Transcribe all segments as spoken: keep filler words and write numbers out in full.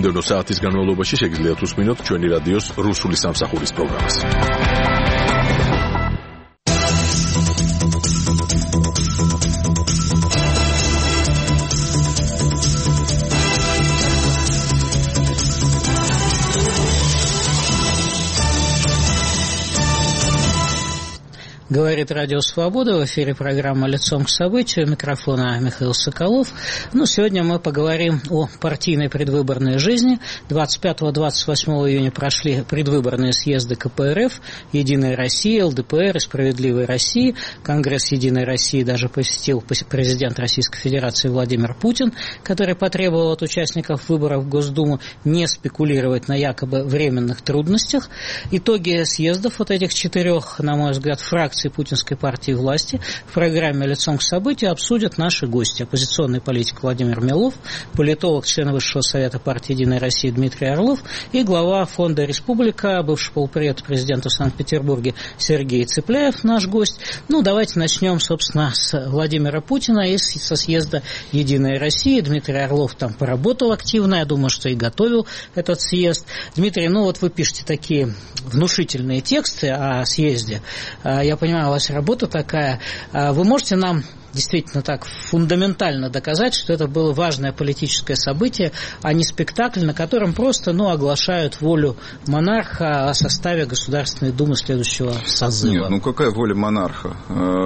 მომდევნო საათის განმავლობაში შეგიძლიათ უსმინოთ ჩვენი რადიოს რუსული სამსახურის პროგრამას. Говорит Радио Свобода, в эфире программа «Лицом к событию», микрофона Михаил Соколов. Ну, сегодня мы поговорим о партийной предвыборной жизни. двадцать пятого — двадцать восьмого июня прошли предвыборные съезды ка пэ эр эф, Единой России, эл дэ пэ эр и Справедливой России. Конгресс Единой России даже посетил президент Российской Федерации Владимир Путин, который потребовал от участников выборов в Госдуму не спекулировать на якобы временных трудностях. Итоги съездов вот этих четырех, на мой взгляд, фракций путинской партии власти в программе «Лицом к событию» обсудят наши гости. Оппозиционный политик Владимир Милов, политолог, член Высшего совета партии «Единая Россия» Дмитрий Орлов и глава фонда «Республика», бывший полпред президента в Санкт-Петербурге Сергей Цыпляев, наш гость. Ну, давайте начнем, собственно, с Владимира Путина и со съезда «Единой России». Дмитрий Орлов там поработал активно, я думаю, что и готовил этот съезд. Дмитрий, ну вот вы пишете такие внушительные тексты о съезде. Я понимаю, у вас работа такая. Вы можете нам действительно так фундаментально доказать, что это было важное политическое событие, а не спектакль, на котором просто ну, оглашают волю монарха о составе Государственной Думы следующего созыва? Нет, ну какая воля монарха?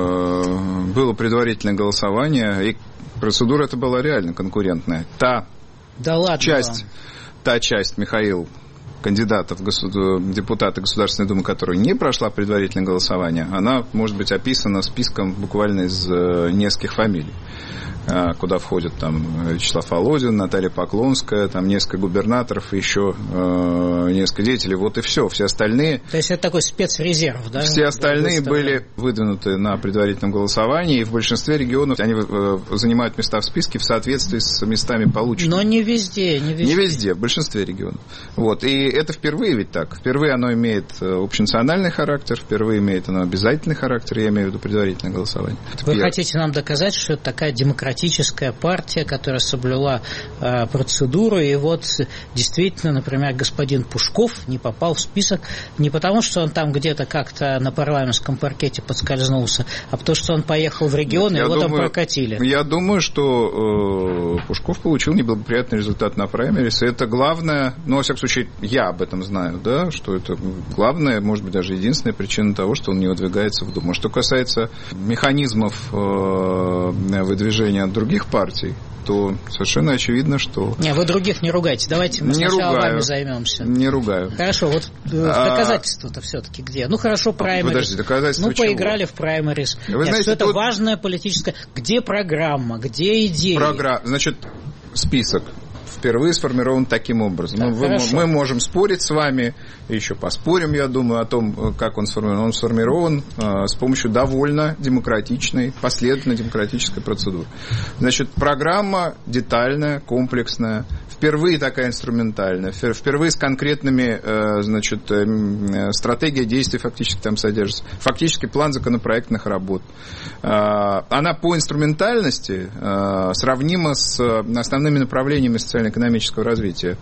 Было предварительное голосование, и процедура эта была реально конкурентная. Та да ладно часть, та часть, Михаил, кандидатов в депутаты Государственной Думы, которая не прошла предварительное голосование, она может быть описана списком буквально из нескольких фамилий, куда входят там Вячеслав Володин, Наталья Поклонская, там несколько губернаторов и еще э, несколько деятелей. Вот и все. Все остальные... То есть это такой спецрезерв, да? Все остальные были выдвинуты на предварительном голосовании, и в большинстве регионов они э, занимают места в списке в соответствии с местами полученными. Но не везде, не везде. Не везде, в большинстве регионов. Вот. И это впервые ведь так. Впервые оно имеет общенациональный характер, впервые имеет оно обязательный характер, я имею в виду предварительное голосование. Вы Теперь... хотите нам доказать, что это такая демократическая партия, которая соблюла э, процедуру, и вот действительно, например, господин Пушков не попал в список не потому, что он там где-то как-то на парламентском паркете подскользнулся, а потому, что он поехал в регион, и его думаю, там прокатили. Я думаю, что э, Пушков получил неблагоприятный результат на праймерис, и это главное, ну, во всяком случае, я об этом знаю, да, что это главная, может быть, даже единственная причина того, что он не выдвигается в Думу. Что касается механизмов э, выдвижения от других партий, то совершенно очевидно, что... Не, вы других не ругайте. Давайте мы не сначала ругаю, вами займемся. Не ругаю. Хорошо, вот доказательства-то а... все-таки где? Ну, хорошо, праймерис. Подожди, доказательства Ну, чего? Поиграли в праймерис. Вы Нет, знаете, что это тут... важная политическая... Где программа, где идеи? Программа, значит, список впервые сформирован таким образом. Так, Вы, мы можем спорить с вами, еще поспорим, я думаю, о том, как он сформирован. Он сформирован э, с помощью довольно демократичной, последовательной демократической процедуры. Значит, программа детальная, комплексная, впервые такая инструментальная, впервые с конкретными, э, значит, э, стратегия действий фактически там содержится, фактически план законопроектных работ. Э, она по инструментальности э, сравнима с основными направлениями социально-экономического развития,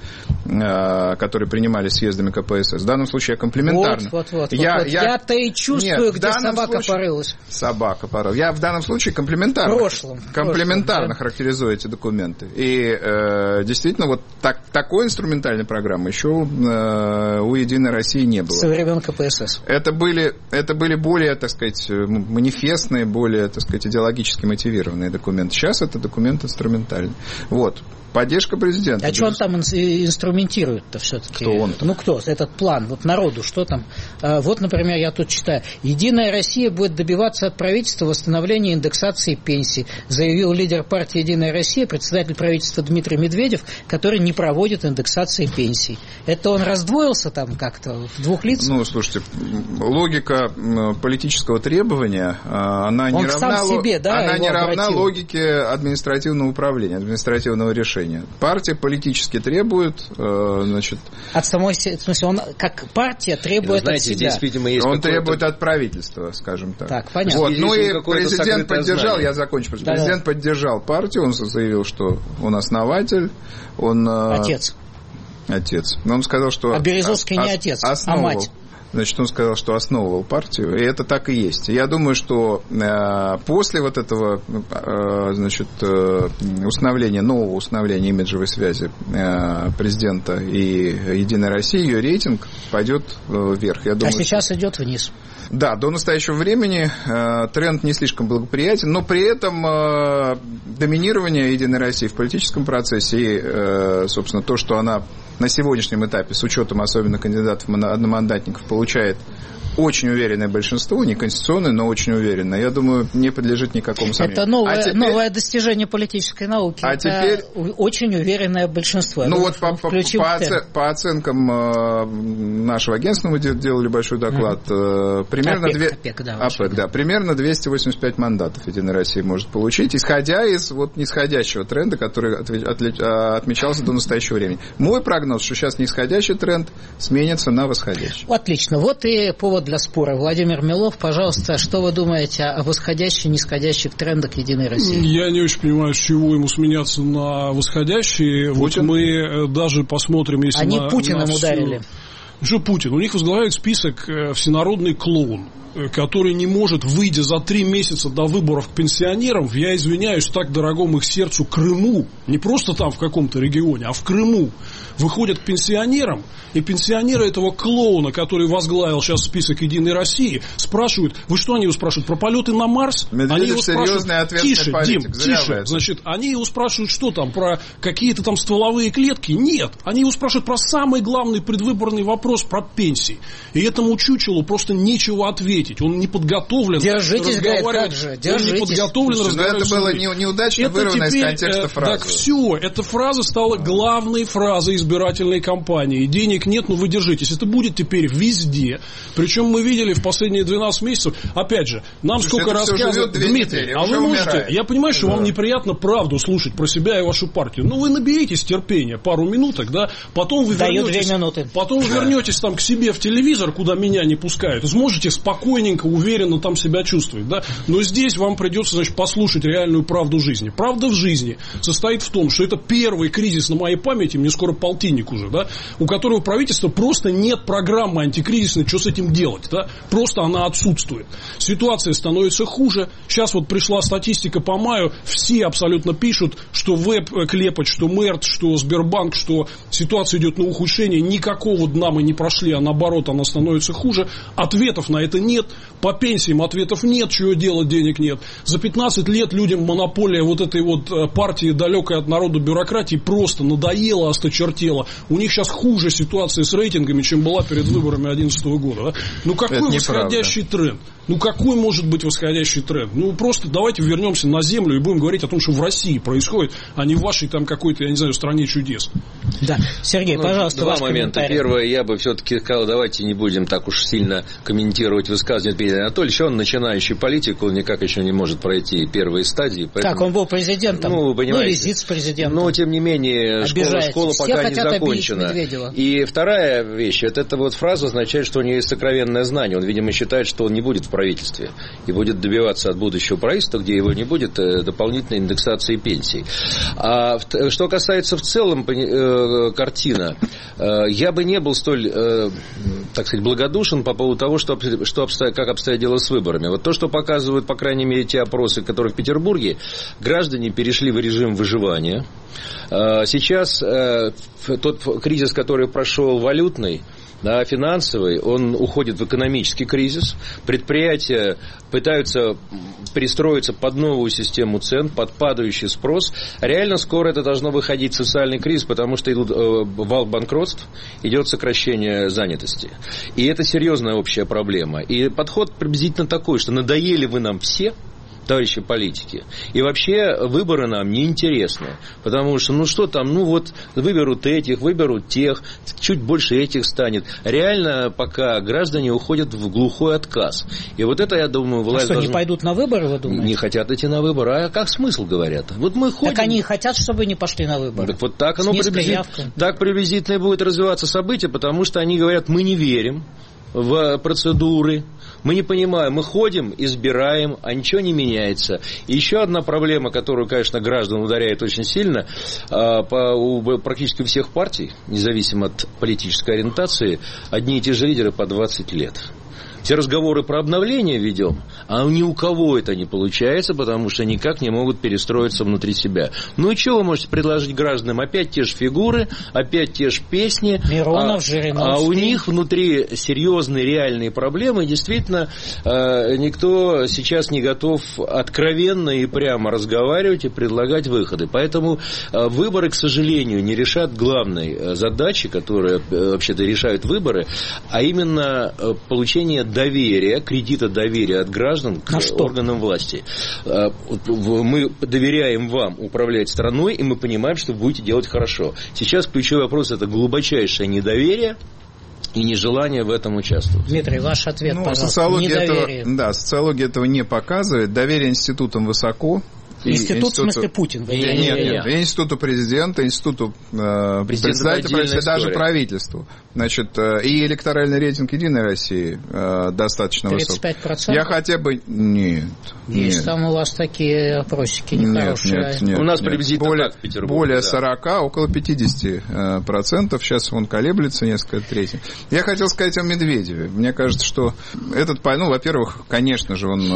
э, которые принимались съездами ка пэ эс эс. В данном случае я комплементарно. Вот, вот, вот. Я, вот, я... Я-то и чувствую, Нет, где собака случае... порылась. Собака порылась. Я в данном случае комплементарно, в прошлом, комплементарно в прошлом, да. характеризую эти документы. И э, действительно, вот так, такой инструментальной программы еще э, у «Единой России» не было. Со времен ка пэ эс эс. Это были, это были более, так сказать, манифестные, более, так сказать, идеологически мотивированные документы. Сейчас это документ инструментальный. Вот. Поддержка президента. А что он там инструментирует-то все-таки? Кто он? Ну, кто? Этот план. Вот народу, что там? Вот, например, я тут читаю. «Единая Россия будет добиваться от правительства восстановления индексации пенсий», заявил лидер партии «Единая Россия», председатель правительства Дмитрий Медведев, который не проводит индексации пенсий. Это он раздвоился там как-то в двух лицах? Ну, слушайте, логика политического требования, она он не равна, себе, да, она не равна обратил. логике административного управления, административного решения. Партия политически требует, значит... От самой себя, в смысле, он как партия требует знаете, от себя. Здесь, видимо, есть он требует от правительства, скажем так. Так, понятно. Вот. Ну и президент поддержал, знание. я закончу, да, президент да. поддержал партию, он заявил, что он основатель, он... Отец. Отец. Но он сказал, что... А Березовский не отец, а мать. Значит, он сказал, что основывал партию, и это так и есть. Я думаю, что э, после вот этого э, значит, э, установления, нового установления имиджевой связи э, президента и «Единой России», ее рейтинг пойдет э, вверх. Я думаю, а сейчас что... идет вниз. Да, до настоящего времени э, тренд не слишком благоприятен, но при этом э, доминирование «Единой России» в политическом процессе и, э, собственно, то, что она на сегодняшнем этапе, с учетом особенно кандидатов одномандатников, получает очень уверенное большинство, не конституционное, но очень уверенное, я думаю, не подлежит никакому сомнению. Это новое, а теперь... новое достижение политической науки. А это теперь... очень уверенное большинство. Ну вот по, по, по, оце... по оценкам э, нашего агентства, мы делали большой доклад, э, примерно, ОПЕК, две... ОПЕК, да, ОПЕК, да, примерно двести восемьдесят пять мандатов «Единая Россия» может получить, исходя из вот нисходящего тренда, который отмечался до настоящего времени. Мой прогноз, что сейчас нисходящий тренд сменится на восходящий. Отлично. Вот и повод для спора. Владимир Милов, пожалуйста, что вы думаете о восходящих и нисходящих трендах «Единой России»? Я не очень понимаю, с чего ему сменяться на восходящие. Путин? Вот мы даже посмотрим, если Они на, Путиным на ударили. Что Путин? У них возглавляет список всенародный клоун, который не может, выйдя за три месяца до выборов к пенсионерам, я извиняюсь, так дорогом их сердцу Крыму, не просто там в каком-то регионе, а в Крыму, выходят к пенсионерам, и пенсионеры этого клоуна, который возглавил сейчас список «Единой России», спрашивают, вы что они его спрашивают, про полеты на Марс? Медведев они его спрашивают, тише, политик, Дим, тише, значит, они его спрашивают, что там, про какие-то там стволовые клетки? Нет, они его спрашивают про самый главный предвыборный вопрос, про пенсии. И этому чучелу просто нечего ответить. Он не подготовлен. Держитесь, говорит, как же, держитесь. Он не подготовлен разговаривать. Это было не, неудачно это вырвано теперь, из контекста фразы. Так все, эта фраза стала главной фразой избирательной кампании. Денег нет, но вы держитесь. Это будет теперь везде. Причем мы видели в последние двенадцать месяцев, опять же, нам Слушайте, сколько рассказывают, Дмитрий, недели, а вы можете, умирает. Я понимаю, что да. вам неприятно правду слушать про себя и вашу партию, но вы наберитесь терпения пару минуток, да, потом вы Даю вернетесь, две минуты. потом вы да. вернетесь там к себе в телевизор, куда меня не пускают, и сможете спокойненько, уверенно там себя чувствовать, да, но здесь вам придется, значит, послушать реальную правду жизни. Правда в жизни состоит в том, что это первый кризис на моей памяти, мне скоро полтинник уже, да, у которого правительства просто нет программы антикризисной, что с этим делать, да, просто она отсутствует. Ситуация становится хуже. Сейчас вот пришла статистика по маю, все абсолютно пишут, что веб клепать, что Мэрт, что Сбербанк, что ситуация идет на ухудшение, никакого дна мы не прошли, а наоборот она становится хуже. Ответов на это нет, по пенсиям ответов нет, чего делать, денег нет. За пятнадцать лет людям монополия вот этой вот партии, далекой от народа бюрократии, просто надоела, осточертела. У них сейчас хуже ситуация с рейтингами, чем была перед выборами две тысячи одиннадцатого года. Да? Ну какой восходящий тренд? Ну какой может быть восходящий тренд? Ну просто давайте вернемся на землю и будем говорить о том, что в России происходит, а не в вашей там какой-то, я не знаю, стране чудес. Да. Сергей, ну, пожалуйста, два момента. Первое, я бы все-таки сказал, давайте не будем так уж сильно комментировать высказывания Дмитрия Анатольевича. Он начинающий политик, он никак еще не может пройти первые стадии. Поэтому... Так, он был президентом, ну, ну или вице-президентом. Но, тем не менее, школа, школа пока не закончена. И вторая вещь, это, это вот фраза означает, что у него есть сокровенное знание. Он, видимо, считает, что он не будет в правительстве и будет добиваться от будущего правительства, где его не будет, дополнительной индексации пенсий. А что касается в целом э, картина, э, я бы не был столь, э, так сказать, благодушен по поводу того, что, что обстоят, как обстоят дела с выборами. Вот то, что показывают, по крайней мере, те опросы, которые в Петербурге, граждане перешли в режим выживания. Э, сейчас э, тот кризис, который прошел валютный, да, финансовый, он уходит в экономический кризис. Предприятия пытаются перестроиться под новую систему цен, под падающий спрос. Реально скоро это должно выходить в социальный кризис, потому что идут э, вал банкротств, идет сокращение занятости. И это серьезная общая проблема. И подход приблизительно такой, что надоели вы нам все, товарищи политики. И вообще выборы нам не интересны. Потому что, ну что там, ну вот выберут этих, выберут тех, чуть больше этих станет. Реально пока граждане уходят в глухой отказ. И вот это, я думаю, власть... А что, должна... не пойдут на выборы, вы думаете? Не хотят идти на выборы. А как смысл, говорят? Вот мы ходим... Так они хотят, чтобы не пошли на выборы. Так вот так оно приблизительно, так приблизительно и будет развиваться событие, потому что они говорят, мы не верим в процедуры. Мы не понимаем, мы ходим, избираем, а ничего не меняется. И еще одна проблема, которую, конечно, граждан ударяет очень сильно, по, у практически всех партий, независимо от политической ориентации, одни и те же лидеры по двадцать лет. Все разговоры про обновление ведем, а ни у кого это не получается, потому что никак не могут перестроиться внутри себя. Ну и что вы можете предложить гражданам? Опять те же фигуры, опять те же песни. Миронов, а, Жириновский. А у них внутри серьезные реальные проблемы. И действительно, никто сейчас не готов откровенно и прямо разговаривать и предлагать выходы. Поэтому выборы, к сожалению, не решат главной задачи, которую вообще-то решают выборы, а именно получение доверия, кредита доверия от граждан к органам власти. Мы доверяем вам управлять страной, и мы понимаем, что вы будете делать хорошо. Сейчас ключевой вопрос – это глубочайшее недоверие и нежелание в этом участвовать. Дмитрий, ваш ответ, ну, пожалуйста. Социология этого, да, социология этого не показывает. Доверие институтам высоко. Институт, институту... в смысле, Путин? Нет, нет, нет, нет. Институту президента, институту э, председателя, даже правительству. Значит, э, и электоральный рейтинг «Единой России» э, достаточно тридцать пять процентов? высок. Я хотя бы... Нет. Есть нет. Там у вас такие опросики нехорошие. Нет, нет, нет, у нас нет. приблизительно более, так в Петербурге. Более да. сорок, около пятьдесят процентов. Сейчас он колеблется несколько третий. Я хотел сказать о Медведеве. Мне кажется, что этот... Ну, во-первых, конечно же, он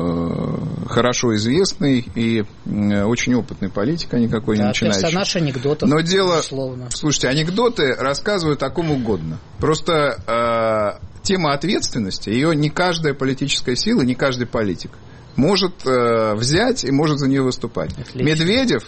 э, хорошо известный и очень опытный политик, а не какой-нибудь да, начинающий. Персонаж анекдотов, но дело, безусловно. Слушайте, анекдоты рассказывают о ком угодно. Просто э, тема ответственности, ее не каждая политическая сила, не каждый политик может э, взять и может за нее выступать. Отлично. Медведев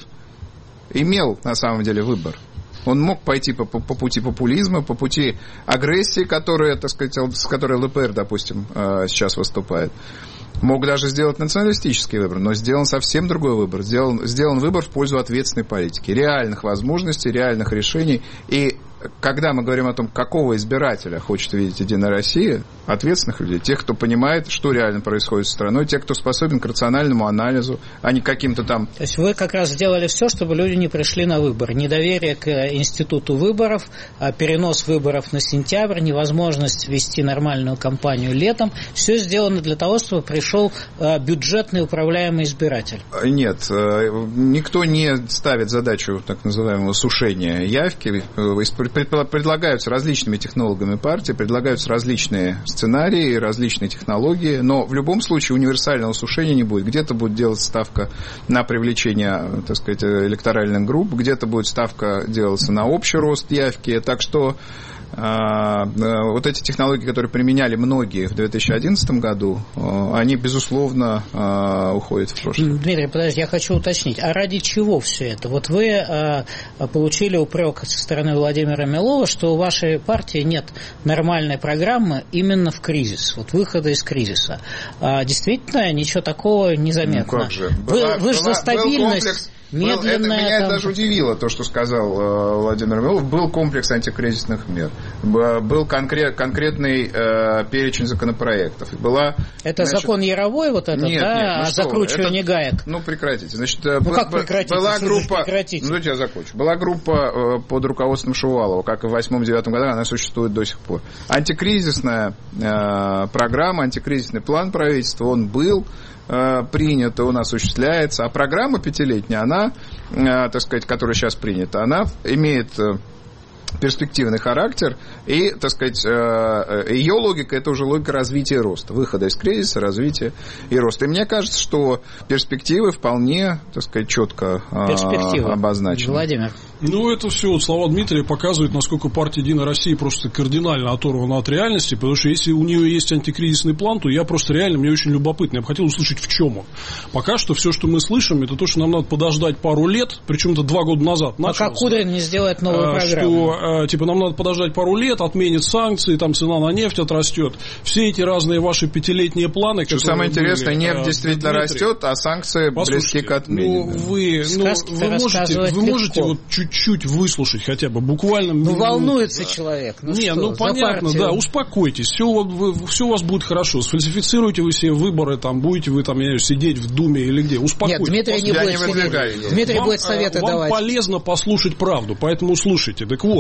имел, на самом деле, выбор. Он мог пойти по, по, по пути популизма, по пути агрессии, которая, так сказать, с которой ЛДПР, допустим, э, сейчас выступает. Мог даже сделать националистический выбор, но сделан совсем другой выбор. Сделан, сделан выбор в пользу ответственной политики, реальных возможностей, реальных решений. И когда мы говорим о том, какого избирателя хочет видеть «Единая Россия», ответственных людей, тех, кто понимает, что реально происходит с страной, тех, кто способен к рациональному анализу, а не каким-то там... То есть вы как раз сделали все, чтобы люди не пришли на выборы. Недоверие к институту выборов, перенос выборов на сентябрь, невозможность вести нормальную кампанию летом. Все сделано для того, чтобы пришел бюджетный управляемый избиратель. Нет, никто не ставит задачу так называемого сушения явки. Предлагаются различными технологами партии, предлагаются различные сценарии, различные технологии, но в любом случае универсального сушения не будет. Где-то будет делать ставка на привлечение, так сказать, электоральных групп, где-то будет ставка делаться на общий рост явки, так что вот эти технологии, которые применяли многие в две тысячи одиннадцатом году, они, безусловно, уходят в прошлое. Дмитрий, подождите, я хочу уточнить, а ради чего все это? Вот вы получили упрек со стороны Владимира Милова, что у вашей партии нет нормальной программы именно в кризис, вот выхода из кризиса. Действительно, ничего такого незаметно. Ну, как же? Вы, была, вы же за стабильность... Был, это меня там... даже удивило, то, что сказал э, Владимир Милов. Был комплекс антикризисных мер. Был конкрет, конкретный э, перечень законопроектов. Была, это значит... закон Яровой, вот этот, нет, да? Нет, ну о закручивании это... гаек? Ну, прекратите. Значит, ну, б... как прекратите? Была группа... Прекратите? Ну, я закончу. Была группа э, под руководством Шувалова, как и в восьмом-девятом годах, она существует до сих пор. Антикризисная э, программа, антикризисный план правительства, он был принято, он осуществляется, а программа пятилетняя, она, так сказать, которая сейчас принята, она имеет перспективный характер, и, так сказать, ее логика – это уже логика развития и роста, выхода из кризиса, развития и роста. И мне кажется, что перспективы вполне, так сказать, четко обозначены. Владимир. Ну, это все вот слова Дмитрия показывают, насколько партия «Единая Россия» просто кардинально оторвана от реальности, потому что если у нее есть антикризисный план, то я просто реально, мне очень любопытно, я бы хотел услышать, в чем он. Пока что все, что мы слышим, это то, что нам надо подождать пару лет, причем это два года назад началось. Пока Кудрин не сделает новую программу. Что, типа, нам надо подождать пару лет, отменит санкции, там цена на нефть отрастет. Все эти разные ваши пятилетние планы, что самое интересное, были, нефть действительно Дмитрий, растет, а санкции близки к отмене. Ну, вы, ну, вы можете, вы можете вот чуть-чуть выслушать хотя бы, буквально... Ну, волнуется да. человек. Ну, не, что, ну, понятно, да, успокойтесь, все, вы, все у вас будет хорошо. Сфальсифицируйте вы все выборы, там, будете вы, там, я знаю, сидеть в Думе или где, успокойтесь. Нет, Дмитрий не будет, не Дмитрий вам, будет советы вам давать. Вам полезно послушать правду, поэтому слушайте. Так вот,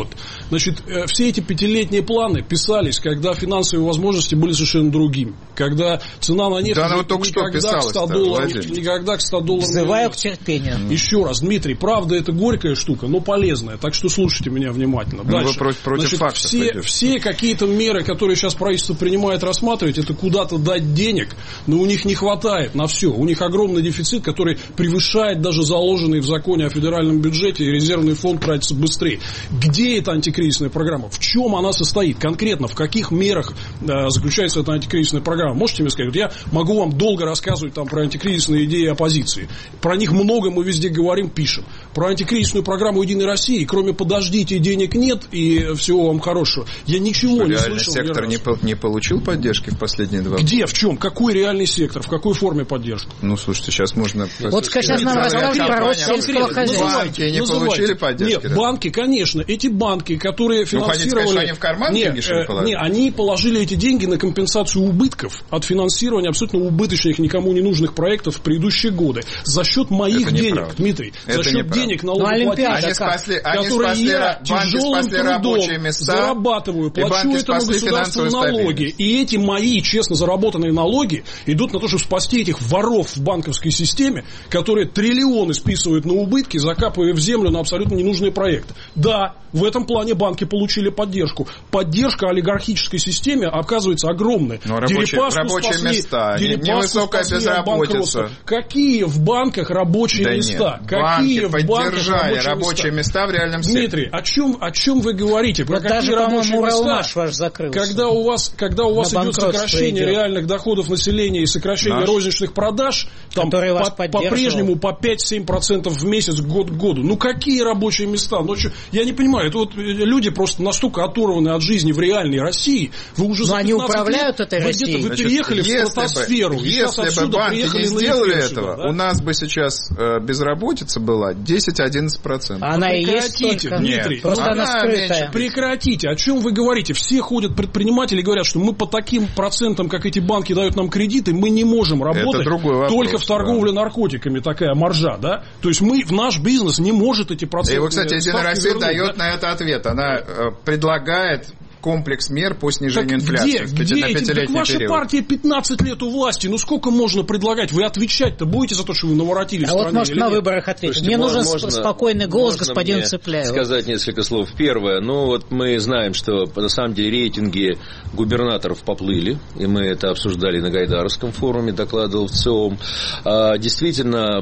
Вот. Значит, все эти пятилетние планы писались, когда финансовые возможности были совершенно другими. Когда цена на нефть да, вот никогда, к ста долларам, никогда к ста долларам. Взываю к терпению. Еще раз, Дмитрий, правда, это горькая штука, но полезная. Так что слушайте меня внимательно. Ну, дальше. Вы против, против Значит, фактов все, все какие-то меры, которые сейчас правительство принимает, рассматривать, это куда-то дать денег, но у них не хватает на все. У них огромный дефицит, который превышает даже заложенный в законе о федеральном бюджете, и резервный фонд тратится быстрее. Где эта антикризисная программа? В чем она состоит? Конкретно, в каких мерах э, заключается эта антикризисная программа? Можете мне сказать? Вот я могу вам долго рассказывать там, про антикризисные идеи оппозиции. Про них много мы везде говорим, пишем. Про антикризисную программу «Единой России», кроме «подождите, денег нет» и всего вам хорошего, я ничего что, не реальный слышал. Сектор не, по, не получил поддержки в последние два года? Где? В чем? Какой реальный сектор? В какой форме поддержки? Ну, слушайте, сейчас можно... Вот сейчас нам расскажут про рост сельского хозяйства. Банки не получили поддержки? Нет, да? банки, конечно. Эти банки, которые финансировали... Ну, хотите сказать, что они в карман нет, деньги, что ли, положили? Нет, они положили эти деньги на компенсацию убытков от финансирования абсолютно убыточных, никому не нужных проектов в предыдущие годы. За счет моих денег, неправда. Дмитрий, это за счет неправда. денег налогоплательщиков, они спасли, они которые спасли, я тяжелым трудом зарабатываю, плачу этому государству налоги. И эти мои честно заработанные налоги идут на то, чтобы спасти этих воров в банковской системе, которые триллионы списывают на убытки, закапывая в землю на абсолютно ненужные проекты. Да, в этом плане банки получили поддержку. Поддержка олигархической системе оказывается огромной. Но рабочие, рабочие спасли, места, невысокая безработица. Какие в банках рабочие да места? Нет, Какие банки в банках поддержали рабочие, рабочие места? места в реальном секторе? Дмитрий, о чем, о чем вы говорите? Про вот какие даже, рабочие места? Ваш закрылся. Когда у вас, когда у вас идет сокращение идет. реальных доходов населения и сокращение Наш. розничных продаж, там по, по-прежнему по пять-семь процентов в месяц год к году. Ну какие рабочие места? Ну, что, я не понимаю, это вот люди просто настолько оторваны от жизни в реальной России. Вы уже Но за они управляют лет, этой Россией. Вы переехали Значит, в стратосферу. Бы, если бы банки не сделали этого, сюда, да? у нас бы сейчас э, безработица была десять-одиннадцать процентов. Она и есть только, Дмитрий. Просто она, она скрытая. Прекратите. О чем вы говорите? Все ходят предприниматели и говорят, что мы по таким процентам, как эти банки дают нам кредиты, мы не можем работать вопрос, только в торговле да. наркотиками. Такая маржа, да? То есть мы, в наш бизнес не может эти проценты... И вот, кстати, Единая Россия вернуть, дает да? на это ответ. Она э, предлагает комплекс мер по снижению так инфляции где, где на пятилетний так ваша период. партия пятнадцать лет у власти. Ну сколько можно предлагать? Вы отвечать-то будете за то, что вы наворотили а в стране? А вот может на нет? выборах ответить. Слушайте, мне нужен можно, спокойный голос господина Цепляева. Сказать несколько слов. Первое. Ну вот мы знаем, что на самом деле рейтинги губернаторов поплыли. И мы это обсуждали на Гайдаровском форуме, докладывал в ЦИОМ. А, действительно,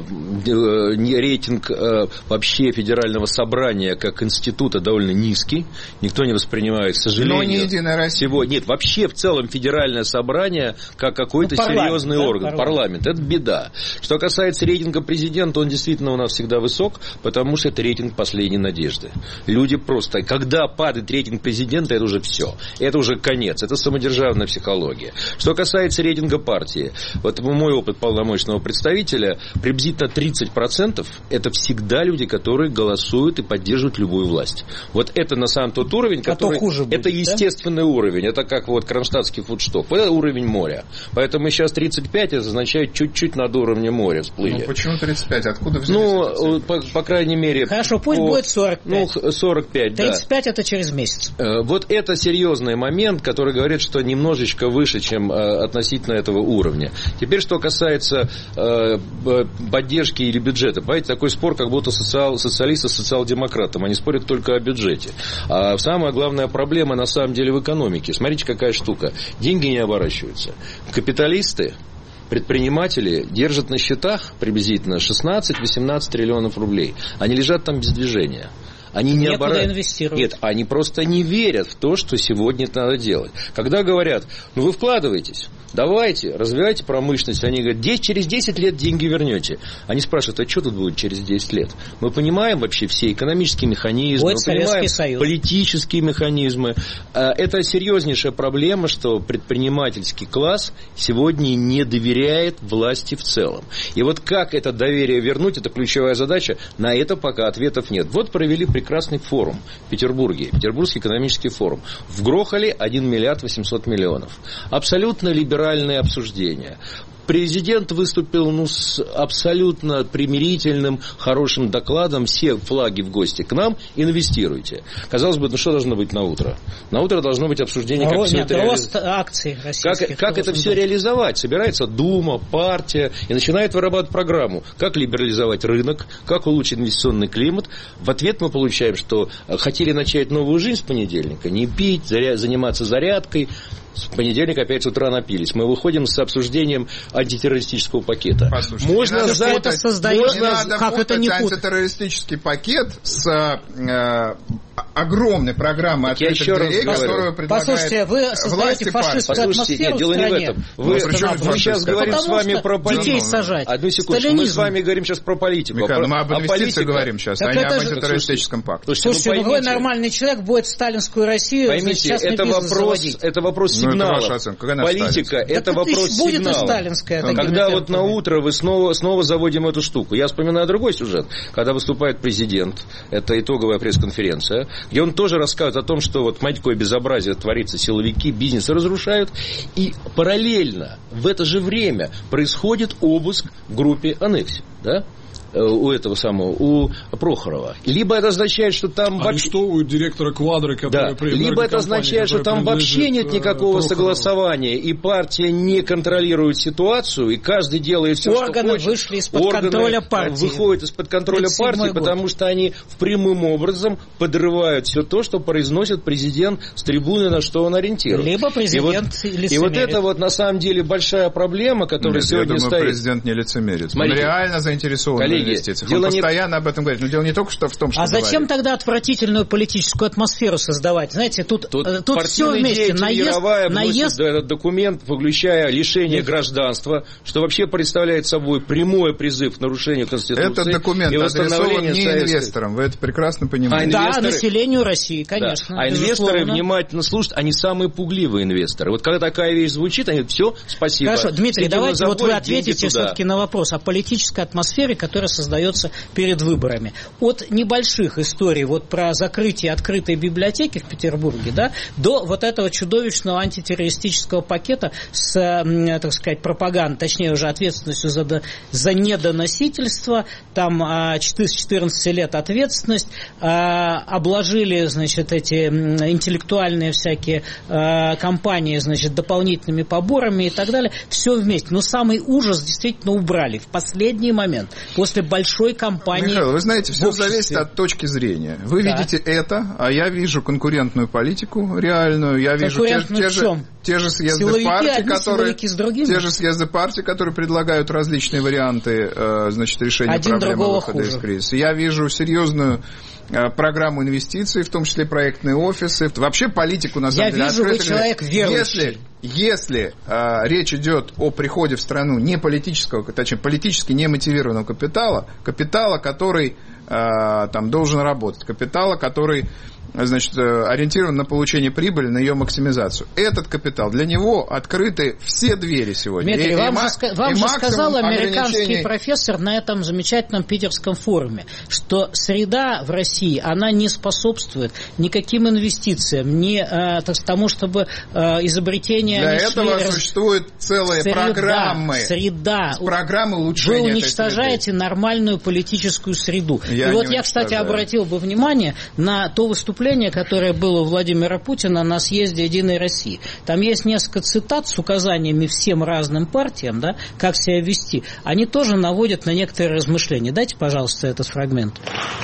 рейтинг вообще федерального собрания как института довольно низкий. Никто не воспринимает, к сожалению. Но не Единая Россия. Всего. Нет, вообще в целом федеральное собрание как какой-то ну, серьезный да, орган. Парламент. парламент. Это беда. Что касается рейтинга президента, он действительно у нас всегда высок, потому что это рейтинг последней надежды. Люди просто... Когда падает рейтинг президента, это уже все. Это уже конец. Это самодержавная психология. Что касается рейтинга партии, вот мой опыт полномочного представителя, приблизительно тридцать процентов это всегда люди, которые голосуют и поддерживают любую власть. Вот это на самом тот уровень, который... А то хуже будет, это естественный да? уровень. Это как вот кронштадтский фудшток. Это уровень моря. Поэтому сейчас тридцать пять это означает чуть-чуть над уровнем моря всплыли. Ну почему тридцать пять? Откуда взялись? Ну, по, по крайней мере... Хорошо, пусть по, будет сорок пять. Ну, сорок пять, тридцать пять да. это через месяц. Вот это серьезный момент, который говорит, что немножечко выше, чем относительно этого уровня. Теперь, что касается поддержки или бюджета. Понимаете, такой спор, как будто социал, социалисты с социал-демократом. Они спорят только о бюджете. А самая главная проблема, на самом деле, в экономике. Смотрите, какая штука. Деньги не оборачиваются. Капиталисты, предприниматели держат на счетах приблизительно шестнадцать-восемнадцать триллионов рублей. Они лежат там без движения. Они не оборачиваются. Нет, они просто не верят в то, что сегодня это надо делать. Когда говорят, ну вы вкладываетесь, давайте, развивайте промышленность. Они говорят, через десять лет деньги вернете. Они спрашивают, а что тут будет через десять лет? Мы понимаем вообще все экономические механизмы, мы понимаем Союз. Политические механизмы. Это серьезнейшая проблема, что предпринимательский класс сегодня не доверяет власти в целом. И вот как это доверие вернуть, это ключевая задача. На это пока ответов нет. Вот провели прекрасный форум в Петербурге, Петербургский экономический форум. Вгрохали один миллиард восемьсот миллионов. Абсолютно либеральные обсуждения. Президент выступил ну, с абсолютно примирительным, хорошим докладом. Все флаги в гости к нам, инвестируйте. Казалось бы, ну что должно быть на утро? На утро должно быть обсуждение, как Нет, все это реализовать. акций как, как это все реализовать? Собирается Дума, партия и начинает вырабатывать программу. Как либерализовать рынок, как улучшить инвестиционный климат. В ответ мы получаем, что хотели начать новую жизнь с понедельника, не пить, заря... заниматься зарядкой. С понедельника опять с утра напились. Мы выходим с обсуждением антитеррористического пакета. Послушайте, можно не за это создает, не надо как это не антитеррористический пакет с э, огромной программой открытых дверей, которую предлагает Послушайте, вы создаете фашистскую атмосферу нет, дело в стране. Не в этом. Вы, ну, мы сейчас говорим Потому с вами про политику. Детей сажать. Одну секунду. Мы с вами говорим сейчас про политику. Михаил, про, мы об инвестициях говорим сейчас, а не об же... антитеррористическом пакте. Слушайте, Слушайте ну, вы нормальный человек, будет в сталинскую Россию, поймите, сейчас это вопрос, это вопрос сигнала. Ну, политика, это, это вопрос сигнала. Когда вот на утро вы снова, снова заводим эту штуку. Я вспоминаю другой сюжет, когда выступает президент, это итоговая пресс-конференция, где он тоже рассказывает о том, что вот мать какое безобразие творится, силовики бизнес разрушают, и параллельно в это же время происходит обыск в группе «Аннексия», да? У этого самого, у Прохорова. Либо это означает, что там... Арестовывают директора Квадры, который... Да. Либо это означает, что там вообще нет никакого Прохорова. согласования, и партия не контролирует ситуацию, и каждый делает все, Органы что хочет. вышли из-под Органы контроля партии. выходят из-под контроля партии, потому что они в прямым образом подрывают все то, что произносит президент с трибуны, на что он ориентирует. Либо президент и вот, и вот это вот на самом деле большая проблема, которая нет, сегодня я думаю, стоит. Президент не лицемерит. Он реально заинтересован. Коллеги, дело он не... постоянно об этом говорит. Но дело не только что в том, что А зачем говорит. тогда отвратительную политическую атмосферу создавать? Знаете, тут, тут, тут все вместе. Наезд, наезд... этот документ, включая лишение гражданства, что вообще представляет собой прямой призыв к нарушению Конституции. Этот документ адресован не инвесторам. Вы это прекрасно понимаете. А инвесторы... Да, населению России, конечно. Да. А инвесторы внимательно слушают, они самые пугливые инвесторы. Вот когда такая вещь звучит, они все, спасибо. Хорошо, Дмитрий, Идем давайте забой, вот вы ответите туда. все-таки на вопрос о политической атмосфере, которая создается перед выборами. От небольших историй вот про закрытие открытой библиотеки в Петербурге, да, до вот этого чудовищного антитеррористического пакета с, так сказать, пропагандой, точнее уже ответственностью за, за недоносительство, там с четырнадцати лет ответственность, обложили, значит, эти интеллектуальные всякие компании, значит, дополнительными поборами и так далее, все вместе. Но самый ужас действительно убрали в последний момент, после большой кампании. Михаил, вы знаете, все зависит от точки зрения. Вы да. видите это, а я вижу конкурентную политику реальную, я вижу те, те, же, те же съезды силовики, партий, которые, те же съезды партий, которые предлагают различные варианты, значит, решения Один проблемы выхода хуже. из кризиса. Я вижу серьезную программу инвестиций, в том числе проектные офисы. Вообще политику, на самом я деле, вижу, открыто. Вы человек верующий. Если, если э, речь идет о приходе в страну не политического, точнее, политически немотивированного капитала, капитала, который э, там должен работать, капитала, который, значит, ориентирован на получение прибыли, на ее максимизацию. Этот капитал, для него открыты все двери сегодня. Дмитрий, и, вам, и, же, вам и же сказал американский ограничений... профессор на этом замечательном питерском форуме, что среда в России, она не способствует никаким инвестициям, ни э, так, тому, чтобы э, изобретения... Для этого шли... существуют целые среда, программы. Среда. Программы улучшения. Вы уничтожаете нормальную политическую среду. Я и вот я, кстати, обратил бы внимание на то выступление, которое было у Владимира Путина на съезде «Единой России». Там есть несколько цитат с указаниями всем разным партиям, да, как себя вести. Они тоже наводят на некоторые размышления. Дайте, пожалуйста, этот фрагмент.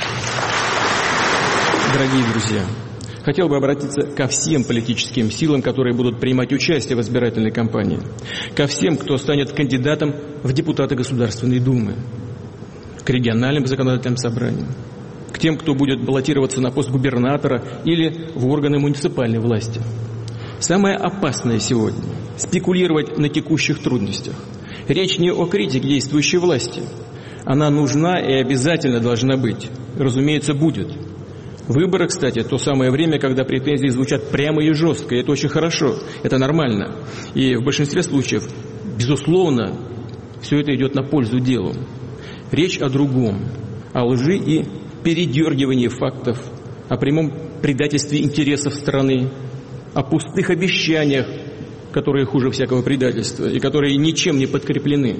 Дорогие друзья, хотел бы обратиться ко всем политическим силам, которые будут принимать участие в избирательной кампании, ко всем, кто станет кандидатом в депутаты Государственной Думы, к региональным законодательным собраниям, к тем, кто будет баллотироваться на пост губернатора или в органы муниципальной власти. Самое опасное сегодня – спекулировать на текущих трудностях. Речь не о критике действующей власти. Она нужна и обязательно должна быть. Разумеется, будет. Выборы, кстати, то самое время, когда претензии звучат прямо и жестко. И это очень хорошо, это нормально. И в большинстве случаев, безусловно, все это идет на пользу делу. Речь о другом, о лжи и передергивании фактов, о прямом предательстве интересов страны, о пустых обещаниях которые хуже всякого предательства и которые ничем не подкреплены,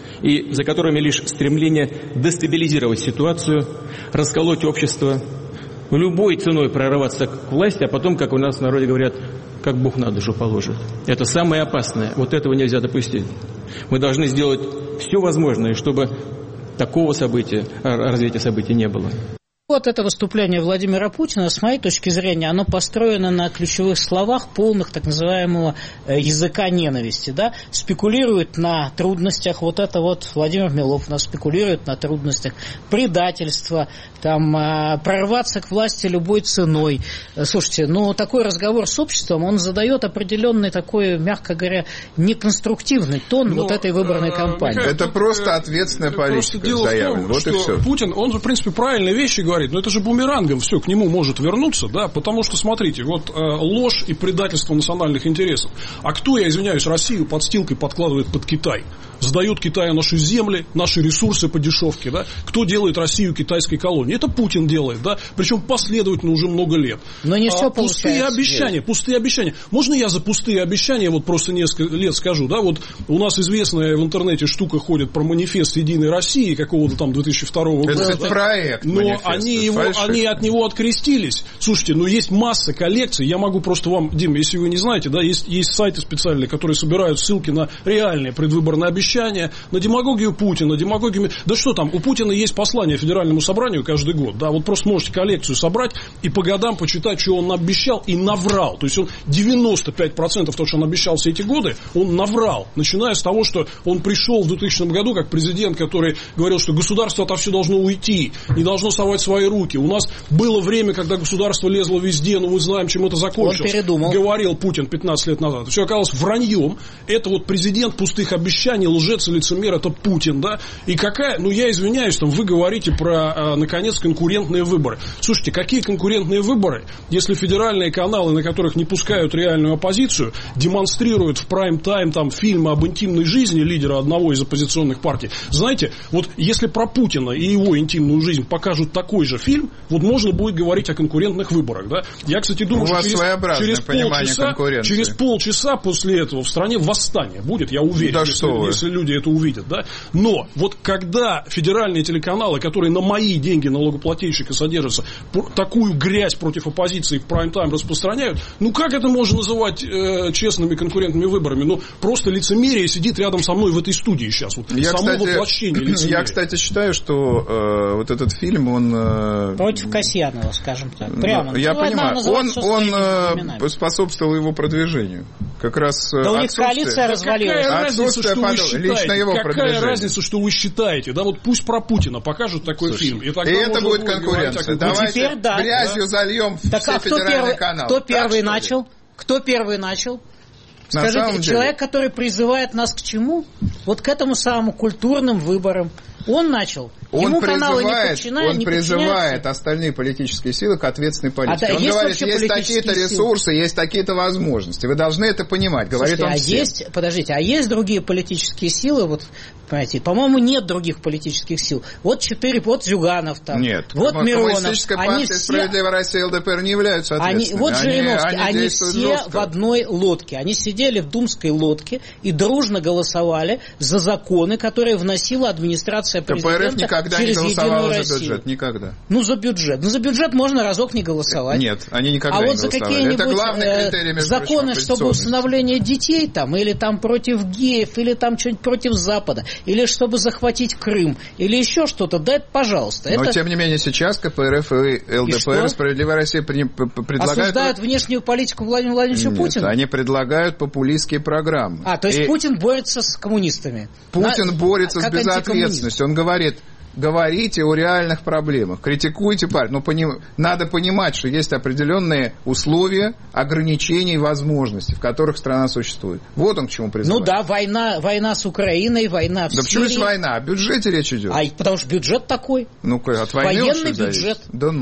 и за которыми лишь стремление дестабилизировать ситуацию, расколоть общество, любой ценой прорываться к власти, а потом, как у нас в народе говорят, как Бог на душу положит. Это самое опасное. Вот этого нельзя допустить. Мы должны сделать все возможное, чтобы такого события, развития событий не было. Вот это выступление Владимира Путина, с моей точки зрения, оно построено на ключевых словах, полных так называемого языка ненависти, да, спекулирует на трудностях, вот это вот Владимир Милов у нас спекулирует на трудностях предательства, там, прорваться к власти любой ценой. Слушайте, ну, такой разговор с обществом, он задает определенный такой, мягко говоря, неконструктивный тон Но, вот этой выборной кампании. Это тут, просто ответственная политика заявлена, вот и все. Путин, он же, в принципе, правильные вещи говорит. Но это же бумерангом все к нему может вернуться, да, потому что, смотрите, вот э, ложь и предательство национальных интересов. А кто, я извиняюсь, Россию подстилкой подкладывает под Китай? Сдает Китаю наши земли, наши ресурсы по дешевке, да? Кто делает Россию китайской колонией? Это Путин делает, да? Причем последовательно уже много лет. Но не все а, пустые обещания, нет. пустые обещания. Можно я за пустые обещания вот просто несколько лет скажу, да? Вот у нас известная в интернете штука ходит про манифест Единой России какого-то там две тысячи второго года. Это да? проект. Но манифест. они Его, они от него открестились. Слушайте, ну есть масса коллекций. Я могу просто вам, Дим, если вы не знаете, да, есть, есть сайты специальные, которые собирают ссылки на реальные предвыборные обещания, на демагогию Путина, демагогию... Да что там, у Путина есть послание Федеральному собранию каждый год. Да, вот просто можете коллекцию собрать и по годам почитать, что он обещал и наврал. То есть он девяносто пять процентов того, что он обещал все эти годы, он наврал. Начиная с того, что он пришел в двухтысячном году как президент, который говорил, что государство отовсюду должно уйти, не должно совать свои руки. У нас было время, когда государство лезло везде, но мы знаем, чем это закончилось. Он передумал. Говорил Путин пятнадцать лет назад. Все оказалось враньем. Это вот президент пустых обещаний, лжец и лицемер, это Путин, да? И какая, ну я извиняюсь, там вы говорите про, наконец, конкурентные выборы. Слушайте, какие конкурентные выборы, если федеральные каналы, на которых не пускают реальную оппозицию, демонстрируют в прайм-тайм там фильмы об интимной жизни лидера одного из оппозиционных партий? Знаете, вот если про Путина и его интимную жизнь покажут такой же фильм, вот можно будет говорить о конкурентных выборах, да? Я, кстати, думаю, что через, через, полчаса, через полчаса после этого в стране восстание будет, я уверен, да если, если люди это увидят, да? Но вот когда федеральные телеканалы, которые на мои деньги налогоплательщика содержатся, такую грязь против оппозиции в прайм-тайм распространяют, ну как это можно называть э, честными конкурентными выборами? Ну просто лицемерие сидит рядом со мной в этой студии сейчас. Вот я, само кстати, воплощение лицемерия. Я, кстати, считаю, что э, вот этот фильм, он... Э, против Касьянова, скажем так. Прямо. Я ну, понимаю. Он, он э, способствовал его продвижению. Как раз да у них коалиция развалилась. Какая разница, что вы считаете? Лично его Какая продвижение. разница, что вы считаете? Да вот пусть про Путина покажут такой Слушай, фильм. И, и это будет конкуренция. Давайте теперь, да, грязью да. зальем так, все а федеральные кто первый, каналы. Кто первый так, начал? Кто первый начал? На Скажите, человек, который призывает нас к чему? Вот к этому самому культурным выборам. Он начал. Он Ему призывает, не он не призывает остальные политические силы к ответственной политике. А, да, он есть говорит, есть такие-то ресурсы, силы? Есть такие-то возможности. Вы должны это понимать. Говорит Слушайте, он а всем. есть, подождите, а есть другие политические силы? Вот, понимаете, по-моему, нет других политических сил. Вот четыре, вот Зюганов там. Нет. Вот Миронов. Коммунистическая партия все... «Справедливая Россия» ЛДПР не являются ответственными. Они, вот Жириновский, они, они, они все жестко. в одной лодке. Они сидели в думской лодке и дружно голосовали за законы, которые вносила администрация президента. Никогда не голосовала за бюджет, никогда. Ну, за бюджет. Ну, за бюджет можно разок не голосовать. Нет, они никогда а не вот голосовали. За какие-нибудь, это главный критерий, между законы, чтобы усыновление детей, там, или там против геев, или там что-нибудь против Запада, или чтобы захватить Крым, или еще что-то, да, это пожалуйста. Но, это... тем не менее, сейчас КПРФ и ЛДПР, и «Справедливая Россия» предлагают... Осуждают внешнюю политику Владимира Владимировича Нет, Путина? они предлагают популистские программы. А, то есть и... Путин борется с коммунистами? Путин На... борется как с безответственностью. Он говорит... Говорите о реальных проблемах, критикуйте партию. Но поним... надо понимать, что есть определенные условия, ограничения и возможности, в которых страна существует. Вот он к чему призывает. Ну да, война, война с Украиной, война в да Сирии. почему есть война? О бюджете речь идет. А, потому что бюджет такой. Ну-ка, от войны военный бюджет. Да ну.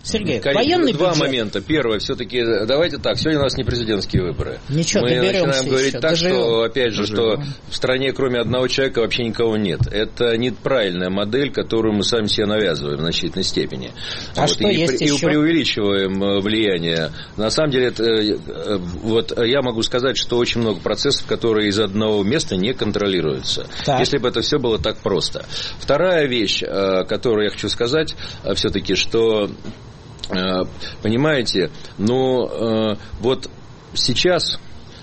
Сергей, Коллеги, военный два бюджет. момента. Первое, все-таки, давайте так, сегодня у нас не президентские выборы. Ничего, мы начинаем говорить еще. так, доживем. Что, опять же, Доживем. что в стране кроме одного человека вообще никого нет. Это неправильная модель, которую мы сами себе навязываем в значительной степени. А вот, что и, есть и еще? преувеличиваем влияние. На самом деле, это, вот я могу сказать, что очень много процессов, которые из одного места не контролируются. Так. Если бы это все было так просто. Вторая вещь, которую я хочу сказать, все-таки, что понимаете, но вот сейчас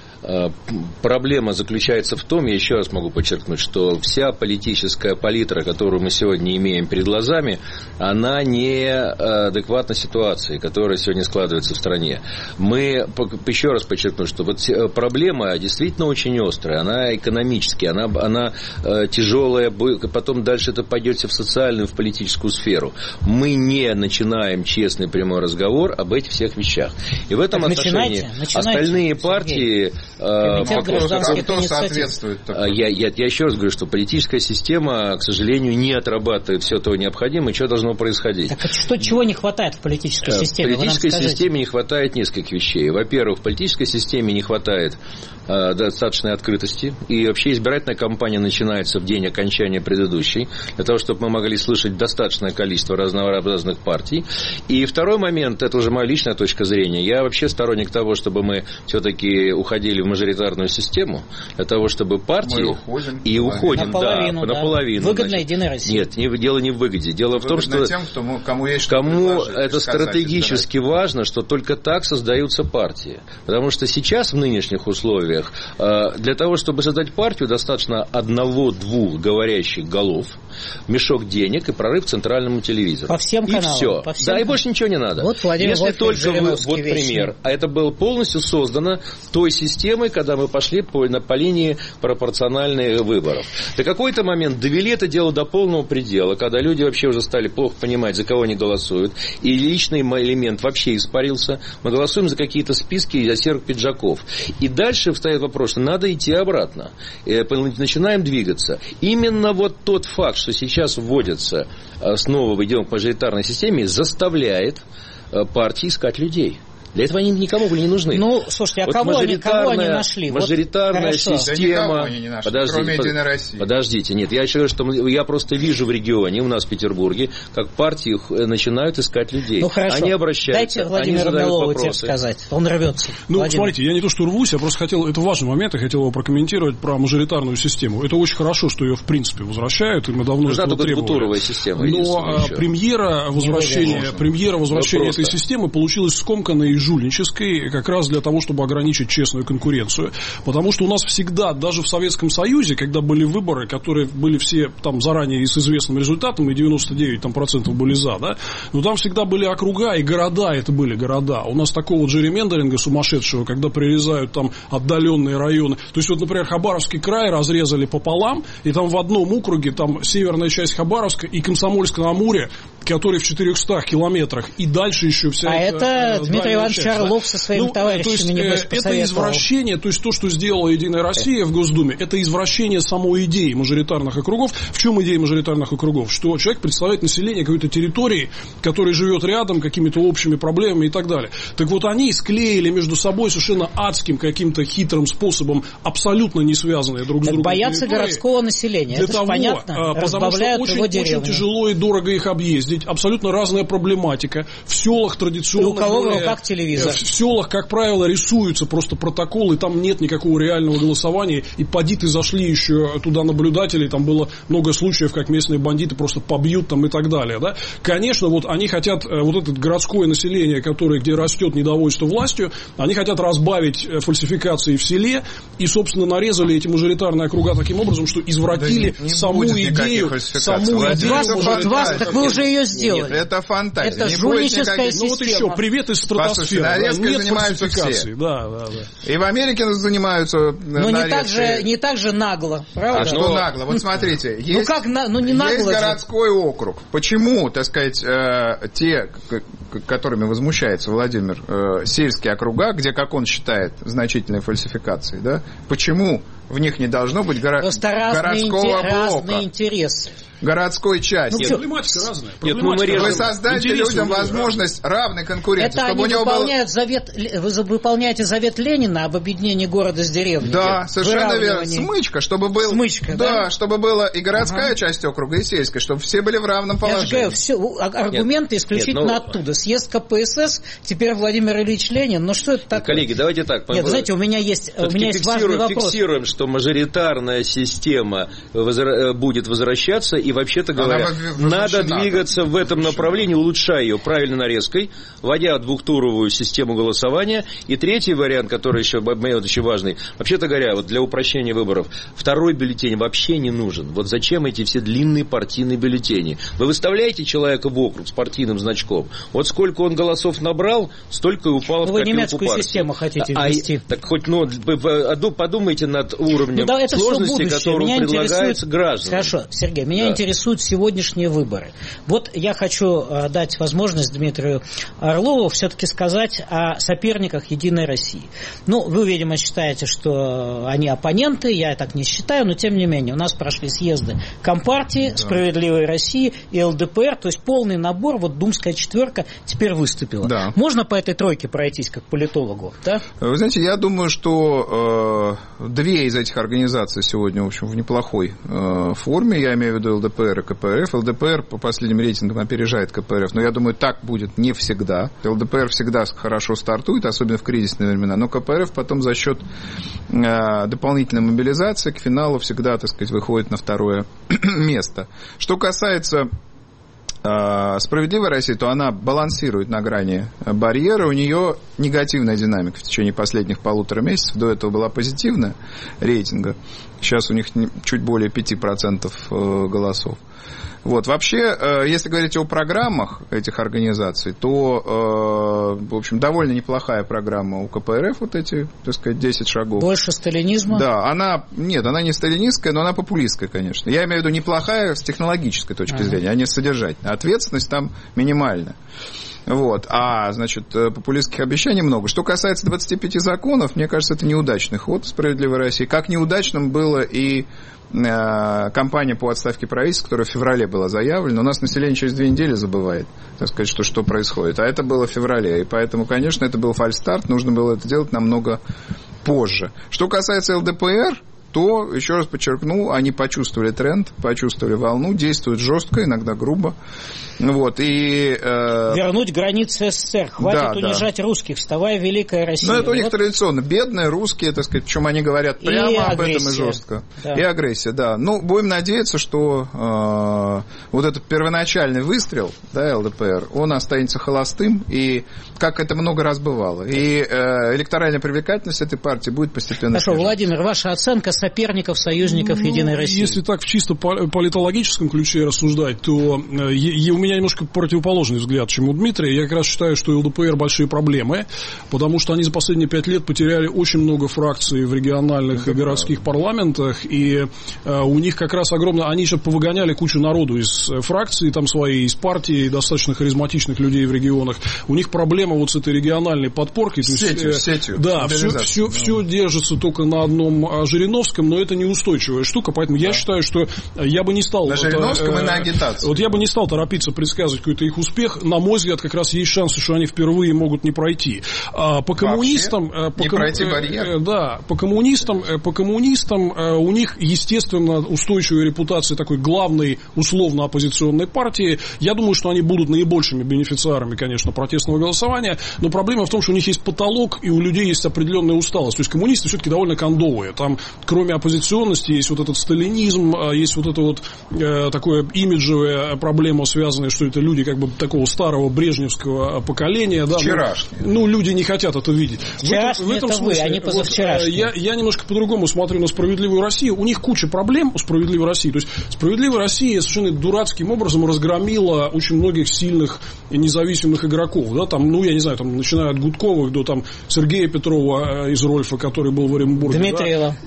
проблема заключается в том, я еще раз могу подчеркнуть, что вся политическая палитра, которую мы сегодня имеем перед глазами, она не адекватна ситуации, которая сегодня складывается в стране. Мы, еще раз подчеркну, что вот проблема действительно очень острая, она экономическая, она, она тяжелая, потом дальше это пойдет в социальную, в политическую сферу. Мы не начинаем честный прямой разговор об этих всех вещах. И в этом так отношении начинайте, начинайте, Сергей. остальные партии... Комитет гражданских кто соответствует? Я, я, я еще раз говорю, что политическая система, к сожалению, не отрабатывает все то необходимое, что должно происходить. Так а что, чего не хватает в политической системе? В политической системе не хватает нескольких вещей. Во-первых, в политической системе не хватает э, достаточной открытости. И вообще избирательная кампания начинается в день окончания предыдущей, для того, чтобы мы могли слышать достаточное количество разнообразных партий. И второй момент, это уже моя личная точка зрения. Я вообще сторонник того, чтобы мы все-таки уходили в мажоритарную систему, для того, чтобы партии... Мы уходим. И уходим, наполовину, да, да. наполовину. Выгодно Единой России. Нет, не, дело не в выгоде. Дело Выгодно в том, что... тем, кто, кому есть что кому это стратегически избирать. важно, что только так создаются партии. Потому что сейчас, в нынешних условиях, для того, чтобы создать партию, достаточно одного-двух говорящих голов, мешок денег и прорыв к центральному телевизору. По всем и каналам. все. По всем да, каналам. И больше ничего не надо. Вот Владимир Если Вольфович только вы, вот вещи. пример. А это было полностью создано той системой, когда мы пошли по, по линии пропорциональных выборов. До какой-то момент довели это дело до полного предела, когда люди вообще уже стали плохо понимать, за кого они голосуют, и личный элемент вообще испарился. Мы голосуем за какие-то списки и за серых пиджаков. И дальше встает вопрос, что надо идти обратно. Начинаем двигаться. Именно вот тот факт, что сейчас вводится, снова идем к мажоритарной системе, заставляет партии искать людей. Для этого они никому были не нужны. Ну, слушайте, а вот кого, они, кого они нашли? Мажоритарная вот, система... Да они не нашли, подождите, кроме Единой России. Подождите, нет, я еще говорю, что я просто вижу в регионе, у нас в Петербурге, как партии начинают искать людей. Ну, хорошо. Они обращаются, дайте Владимиру Белову теперь сказать. Он рвется. Ну, Владимир. смотрите, я не то что рвусь, я просто хотел... Это важный момент, я хотел его прокомментировать про мажоритарную систему. Это очень хорошо, что ее, в принципе, возвращают, и мы давно Нужна этого требовали. Гутуровая система. Но премьера возвращения, премьера возвращения этой системы получилась скомканной и жульнической, как раз для того, чтобы ограничить честную конкуренцию. Потому что у нас всегда, даже в Советском Союзе, когда были выборы, которые были все там заранее с известным результатом, и девяносто девять там, процентов были за, да, но там всегда были округа и города, это были города. У нас такого джерримендеринга сумасшедшего, когда прирезают там отдаленные районы. То есть, вот, например, Хабаровский край разрезали пополам, и там в одном округе, там северная часть Хабаровска и Комсомольск-на-Амуре, который в четырехстах километрах, и дальше еще вся а эта... А это Дмитрий Иванович часть, Орлов да? со своими ну, товарищами, то есть, небось, это извращение, то есть то, что сделала Единая Россия в Госдуме, это извращение самой идеи мажоритарных округов. В чем идея мажоритарных округов? Что человек представляет население какой-то территории, которая живет рядом, какими-то общими проблемами и так далее. Так вот, они склеили между собой совершенно адским каким-то хитрым способом, абсолютно не связанные друг с так другом. Боятся территории. Городского населения, Для это того, понятно, потому что очень, очень тяжело и дорого их объездить, абсолютно разная проблематика. В селах традиционно... И у кого в руках телевизор? В селах, как правило, рисуются просто протоколы, там нет никакого реального голосования, и поди ты зашли еще туда наблюдателей, там было много случаев, как местные бандиты просто побьют там и так далее, да. Конечно, вот они хотят, вот это городское население, которое, где растет недовольство властью, они хотят разбавить фальсификации в селе, и, собственно, нарезали эти мажоритарные округа таким образом, что извратили да не, не саму идею, саму идею. Вот вас, так вы уже ее сделали. Нет, это фантазия. Это не жульническая система. Ну вот еще, привет из стратосферы. Нарезкой нет занимаются все. Да, да, да. И в Америке занимаются Но не так, же, не так же нагло, правда? А что нагло? Вот смотрите, есть, ну как, ну не нагло есть же. городской округ. Почему, так сказать, э, те, которыми возмущается Владимир, э, сельские округа, где, как он считает, значительные фальсификации, да, почему в них не должно быть горо... городского блока. Разные интересы. Городской части. Ну, проблематика разная. Нет, ну, мы Вы создайте людям возможность равной конкуренции. Это чтобы они у него выполняют был... завет, вы выполняете завет Ленина об объединении города с деревней. Да, совершенно верно. Смычка, чтобы был... Смычка, да? Да, чтобы была и городская ага. часть округа, и сельская, чтобы все были в равном положении. Я же говорю, все, аргументы нет, исключительно нет, ну... оттуда. Съезд ка пэ эс эс, теперь Владимир Ильич Ленин. Ну что это такое? Коллеги, давайте так. Нет, знаете, у меня есть, у меня есть важный вопрос. Фиксируем, что мажоритарная система возра... будет возвращаться, и вообще-то говоря... Надо двигаться в этом направлении, улучшая ее правильной нарезкой, вводя двухтуровую систему голосования. И третий вариант, который еще, еще важный, вообще-то говоря, вот для упрощения выборов, второй бюллетень вообще не нужен. Вот зачем эти все длинные партийные бюллетени? Вы выставляете человека в округ с партийным значком, вот сколько он голосов набрал, столько и упало в копилку партии. Вы немецкую систему хотите ввести. А, так хоть, ну, подумайте над уровнем ну, да, сложности, который предлагается гражданам. Хорошо, Сергей, меня да. интересует сегодня выборы. Вот я хочу э, дать возможность Дмитрию Орлову все-таки сказать о соперниках «Единой России». Ну, вы, видимо, считаете, что они оппоненты, я так не считаю, но тем не менее у нас прошли съезды Компартии, да. «Справедливой России» и эл дэ пэ эр, то есть полный набор, вот думская четверка теперь выступила. Да. Можно по этой тройке пройтись как политологу? Да? Вы знаете, я думаю, что э, две из этих организаций сегодня, в общем, в неплохой э, форме, я имею в виду эл дэ пэ эр и ка пэ эр эф. эл дэ пэ эр по последним рейтингам опережает ка пэ эр эф, но я думаю, так будет не всегда. эл дэ пэ эр всегда хорошо стартует, особенно в кризисные времена, но ка пэ эр эф потом за счет э, дополнительной мобилизации к финалу всегда, так сказать, выходит на второе место. Что касается э, «Справедливой России», то она балансирует на грани барьера, у нее негативная динамика в течение последних полутора месяцев, до этого была позитивная рейтинга, сейчас у них чуть более пять процентов голосов. Вот. Вообще, если говорить о программах этих организаций, то, в общем, довольно неплохая программа у ка пэ эр эф, вот эти, так сказать, десять шагов. Больше сталинизма? Да, она, нет, она не сталинистская, но она популистская, конечно. Я имею в виду неплохая с технологической точки ага. зрения, а не содержательная. Ответственность там минимальная. Вот. А, значит, популистских обещаний много. Что касается двадцати пяти законов, мне кажется, это неудачный ход «Справедливой России». Как неудачным было и э, кампания по отставке правительства, которая в феврале была заявлена. У нас население через две недели забывает, так сказать, что, что происходит. А это было в феврале. И поэтому, конечно, это был фальстарт. Нужно было это делать намного позже. Что касается эл дэ пэ эр, то, еще раз подчеркну, они почувствовали тренд, почувствовали волну, действуют жестко, иногда грубо. Вот, и, э... вернуть границы эс эс эс эр, хватит да, унижать да. русских, вставай, Великая Россия. Ну, это у них вот. Традиционно, бедные русские, так сказать, причем они говорят прямо и об агрессия. Этом и жестко. Да. И агрессия, да. Ну, будем надеяться, что э, вот этот первоначальный выстрел, да, эл дэ пэ эр, он останется холостым, и как это много раз бывало. И э, электоральная привлекательность этой партии будет постепенно Хорошо, снижаться. Владимир, ваша оценка соперников, союзников ну, Единой России? Если так в чисто политологическом ключе рассуждать, то э, и у меня немножко противоположный взгляд, чем у Дмитрия. Я как раз считаю, что у эл дэ пэ эр большие проблемы, потому что они за последние пять лет потеряли очень много фракций в региональных и городских парламентах, и э, у них как раз огромное... Они еще повыгоняли кучу народу из фракций там своей, из партии, достаточно харизматичных людей в регионах. У них проблема вот с этой региональной подпоркой. Сетью, э, сетью. Да, все, все, да. все держится только на одном Жириновском, но это неустойчивая штука, поэтому да. я считаю, что я бы не стал... На Жириновском э, и на агитацию. Вот я бы не стал торопиться предсказывать какой-то их успех. На мой взгляд, как раз есть шансы, что они впервые могут не пройти. А по коммунистам... Вообще? По не ком... пройти барьер? Э, да, по коммунистам, по коммунистам у них, естественно, устойчивая репутация такой главной условно-оппозиционной партии. Я думаю, что они будут наибольшими бенефициарами, конечно, протестного голосования, но проблема в том, что у них есть потолок, и у людей есть определенная усталость. То есть коммунисты все-таки довольно кондовые. Там, кроме оппозиционности, есть вот этот сталинизм, есть вот эта вот э, такое имиджевая проблема, связанная, что это люди как бы такого старого брежневского поколения. Да, вчерашние. Ну, ну, люди не хотят это видеть. Вчерашние в этом, в этом это смысле, вы, а не позавчерашние. Вот, я, я немножко по-другому смотрю на «Справедливую Россию». У них куча проблем у «Справедливой России». То есть «Справедливая Россия» совершенно дурацким образом разгромила очень многих сильных и независимых игроков. Да, там, ну, я не знаю, там, начиная от Гудковых до там, Сергея Петрова из Рольфа, который был в Оренбурге. Дмитриева. Да,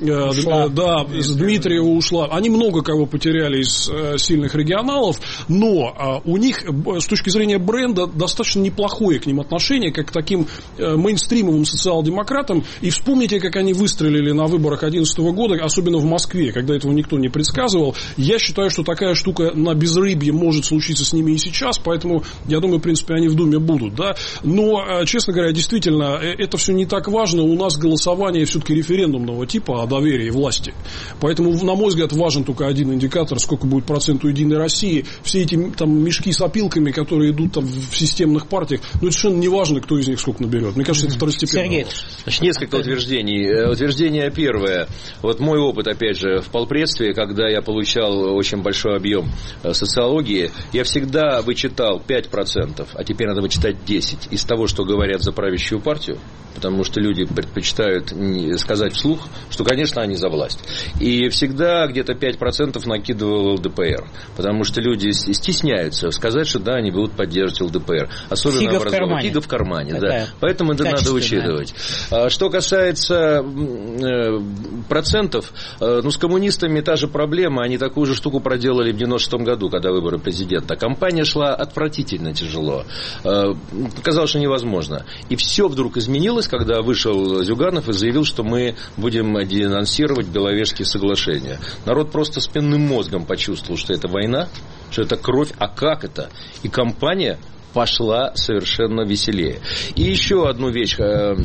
ушла. Да, с Дмитриева ушла. Они много кого потеряли из э, сильных регионалов, но э, у них э, с точки зрения бренда достаточно неплохое к ним отношение, как к таким э, мейнстримовым социал-демократам. И вспомните, как они выстрелили на выборах две тысячи одиннадцатого года, особенно в Москве, когда этого никто не предсказывал. Я считаю, что такая штука на безрыбье может случиться с ними и сейчас, поэтому, я думаю, в принципе, они в Думе будут. Да? Но, честно говоря, действительно, это все не так важно. У нас голосование все-таки референдумного типа о доверии власти. Поэтому, на мой взгляд, важен только один индикатор, сколько будет процент у Единой России. Все эти там, мешки с опилками, которые идут там, в системных партиях, ну, это совершенно не важно, кто из них сколько наберет. Мне кажется, это второстепенно. Сергей. Значит, несколько утверждений. Утверждение первое. Вот мой опыт, опять же, в полпредстве, когда я получал очень большой объем социологии, я всегда вычитал пять процентов, а теперь надо вычитать десять процентов из того, что говорят за правящую партию, потому что люди предпочитают сказать вслух, что, конечно, они за власть. И всегда где-то пять процентов накидывал ЛДПР, потому что люди стесняются сказать, что да, они будут поддерживать ЛДПР. Особенно фига в кармане. Фига в кармане, да. Поэтому это надо учитывать. Что касается процентов, ну, с коммунистами та же проблема, они такую же штуку проделали в девяносто шестом году, когда выборы президента. Кампания шла отвратительно тяжело. Казалось, что невозможно. И все вдруг изменилось, когда вышел Зюганов и заявил, что мы будем денонсировать Беловежские соглашения. Народ просто спинным мозгом почувствовал, что это война, что это кровь, а как это? И кампания пошла совершенно веселее. И еще одну вещь...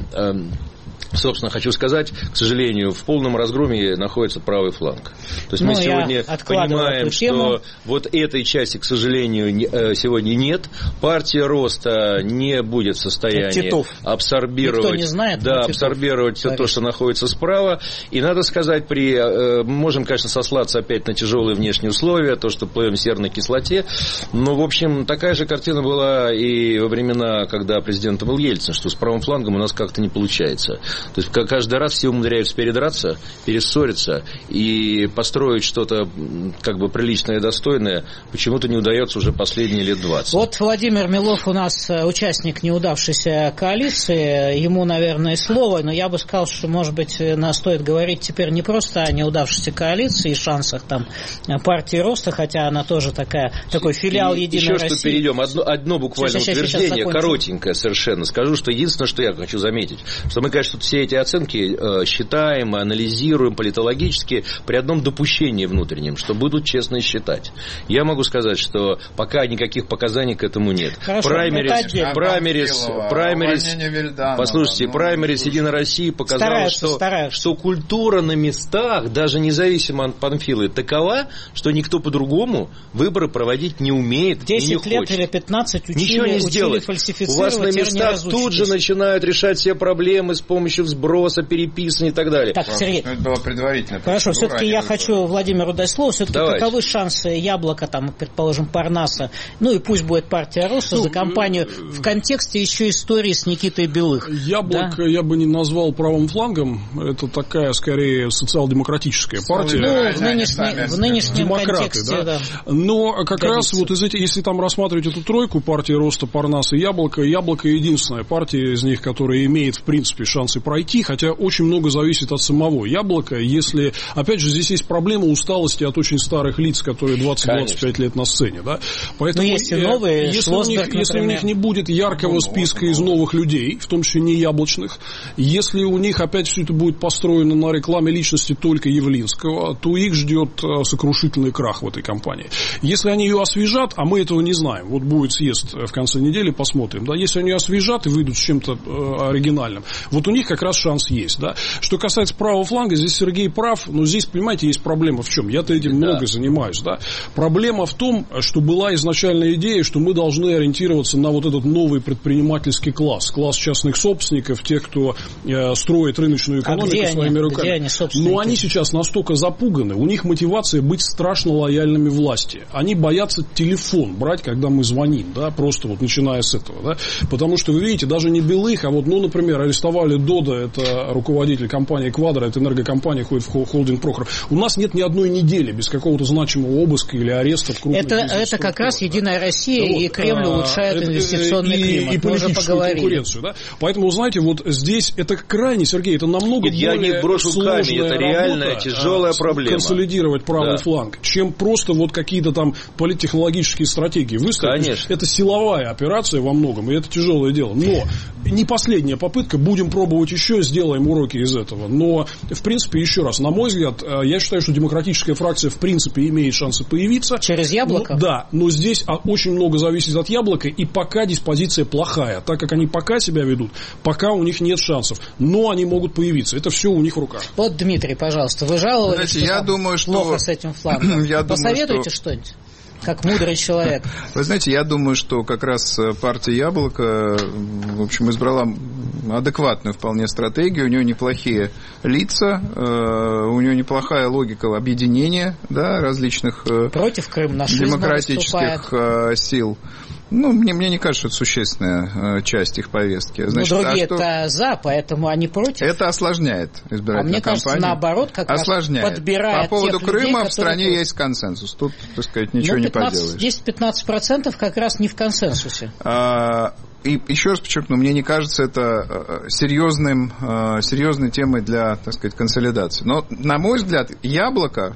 Собственно, хочу сказать, к сожалению, в полном разгроме находится правый фланг. То есть ну, мы сегодня понимаем, что вот этой части, к сожалению, не, сегодня нет. Партия Роста не будет в состоянии Титов. абсорбировать, не знает, да, абсорбировать все то, что находится справа. И надо сказать, при, мы можем, конечно, сослаться опять на тяжелые внешние условия, то, что плывем в серной кислоте. Но, в общем, такая же картина была и во времена, когда президентом был Ельцин, что с правым флангом у нас как-то не получается. То есть каждый раз все умудряются передраться, перессориться и построить что-то как бы приличное и достойное. Почему-то не удается уже последние лет двадцать. Вот Владимир Милов у нас участник неудавшейся коалиции. Ему, наверное, слово, но я бы сказал, что, может быть, нас стоит говорить теперь не просто о неудавшейся коалиции и шансах там партии Роста, хотя она тоже такая, такой филиал и Единой еще России. Еще что перейдем. Одно, одно буквально сейчас, утверждение, сейчас коротенькое совершенно. Скажу, что единственное, что я хочу заметить, что мы, конечно, все эти оценки э, считаем, анализируем политологически при одном допущении внутреннем, что будут честно считать. Я могу сказать, что пока никаких показаний к этому нет. Праймерис, праймерис, праймерис, послушайте, но... праймерис Единой России показала, стараются, что, стараются. что культура на местах, даже независимо от Панфилы, такова, что никто по-другому выборы проводить не умеет и не хочет. десять лет или пятнадцать учили, Ничего не сделать. У вас на местах тут же начинают решать все проблемы с помощью взброса, переписывания и так далее. Так, Сергей. Это была предварительная Хорошо, все-таки я хочу Владимиру дать слово. Все-таки Давайте. Каковы шансы Яблока, там, предположим, Парнаса, ну и пусть будет партия Роста ну, за кампанию в контексте еще истории с Никитой Белых? Яблоко да? я бы не назвал правым флангом. Это такая, скорее, социал-демократическая партия. Ну, в, нынешней, в нынешнем Демократы, контексте, да. да. Но как Годится. раз вот из этих, если там рассматривать эту тройку, партия Роста, Парнас и Яблоко, Яблоко единственная партия из них, которая имеет, в принципе, шансы пройти, хотя очень много зависит от самого Яблока. Если, опять же, здесь есть проблема усталости от очень старых лиц, которые двадцать-двадцать пять лет на сцене, да. Поэтому но есть и новые, если, у них, если у них не будет яркого ну, списка ну, из новых людей, в том числе не яблочных, если у них опять все это будет построено на рекламе личности только Явлинского, то их ждет сокрушительный крах в этой кампании. Если они ее освежат, а мы этого не знаем, вот будет съезд в конце недели, посмотрим, да, если они ее освежат и выйдут с чем-то оригинальным, вот у них как раз шанс есть, да. Что касается правого фланга, здесь Сергей прав, но здесь, понимаете, есть проблема в чем? Я-то этим да. много занимаюсь, да. Проблема в том, что была изначальная идея, что мы должны ориентироваться на вот этот новый предпринимательский класс, класс частных собственников, тех, кто э, строит рыночную экономику а своими они? руками. Где они, но они сейчас настолько запуганы, у них мотивация быть страшно лояльными власти. Они боятся телефон брать, когда мы звоним, да, просто вот начиная с этого, да. Потому что, вы видите, даже не Белых, а вот, ну, например, арестовали Додона года, это руководитель компании «Квадро», это энергокомпания, ходит в холдинг Прохоров. У нас нет ни одной недели без какого-то значимого обыска или ареста в крупных бизнес-структурах. Это, это как раз «Единая Россия», ну, и Кремль а, улучшает это, инвестиционный и, климат. И политическую конкуренцию. Да? Поэтому, знаете, вот здесь это крайне, Сергей, это намного Нет, более я не брошу сложная камень, это реальная тяжелая проблема. Консолидировать правый да. фланг, чем просто вот какие-то там политтехнологические стратегии выставить. Конечно. Это силовая операция во многом, и это тяжелое дело. Но не последняя попытка, будем пробовать еще, сделаем уроки из этого. Но, в принципе, еще раз, на мой взгляд, я считаю, что демократическая фракция, в принципе, имеет шансы появиться. Через яблоко? Но, да, но здесь очень много зависит от яблока, и пока диспозиция плохая. Так как они пока себя ведут, пока у них нет шансов. Но они могут появиться. Это все у них в руках. Вот, Дмитрий, пожалуйста, вы жаловались, Знаете, что я думаю, что... плохо с этим флангом. Я Посоветуйте думаю, что... что-нибудь. Как мудрый человек. Вы знаете, я думаю, что как раз партия «Яблоко», в общем, избрала адекватную вполне стратегию. У нее неплохие лица, у нее неплохая логика объединения, да, различных против Крым демократических сил. Ну, мне, мне не кажется, что это существенная э, часть их повестки. Значит, но другие-то а что... за, поэтому они против. Это осложняет избирательную кампанию. А мне кампанию. кажется, наоборот, как осложняет. раз подбирает По поводу тех Крыма людей, в стране которые... есть консенсус. Тут, так сказать, ничего ну, пятнадцать, не поделаешь. десять-пятнадцать процентов как раз не в консенсусе. А, и еще раз подчеркну, мне не кажется это серьезным, серьезной темой для, так сказать, консолидации. Но, на мой взгляд, «Яблоко»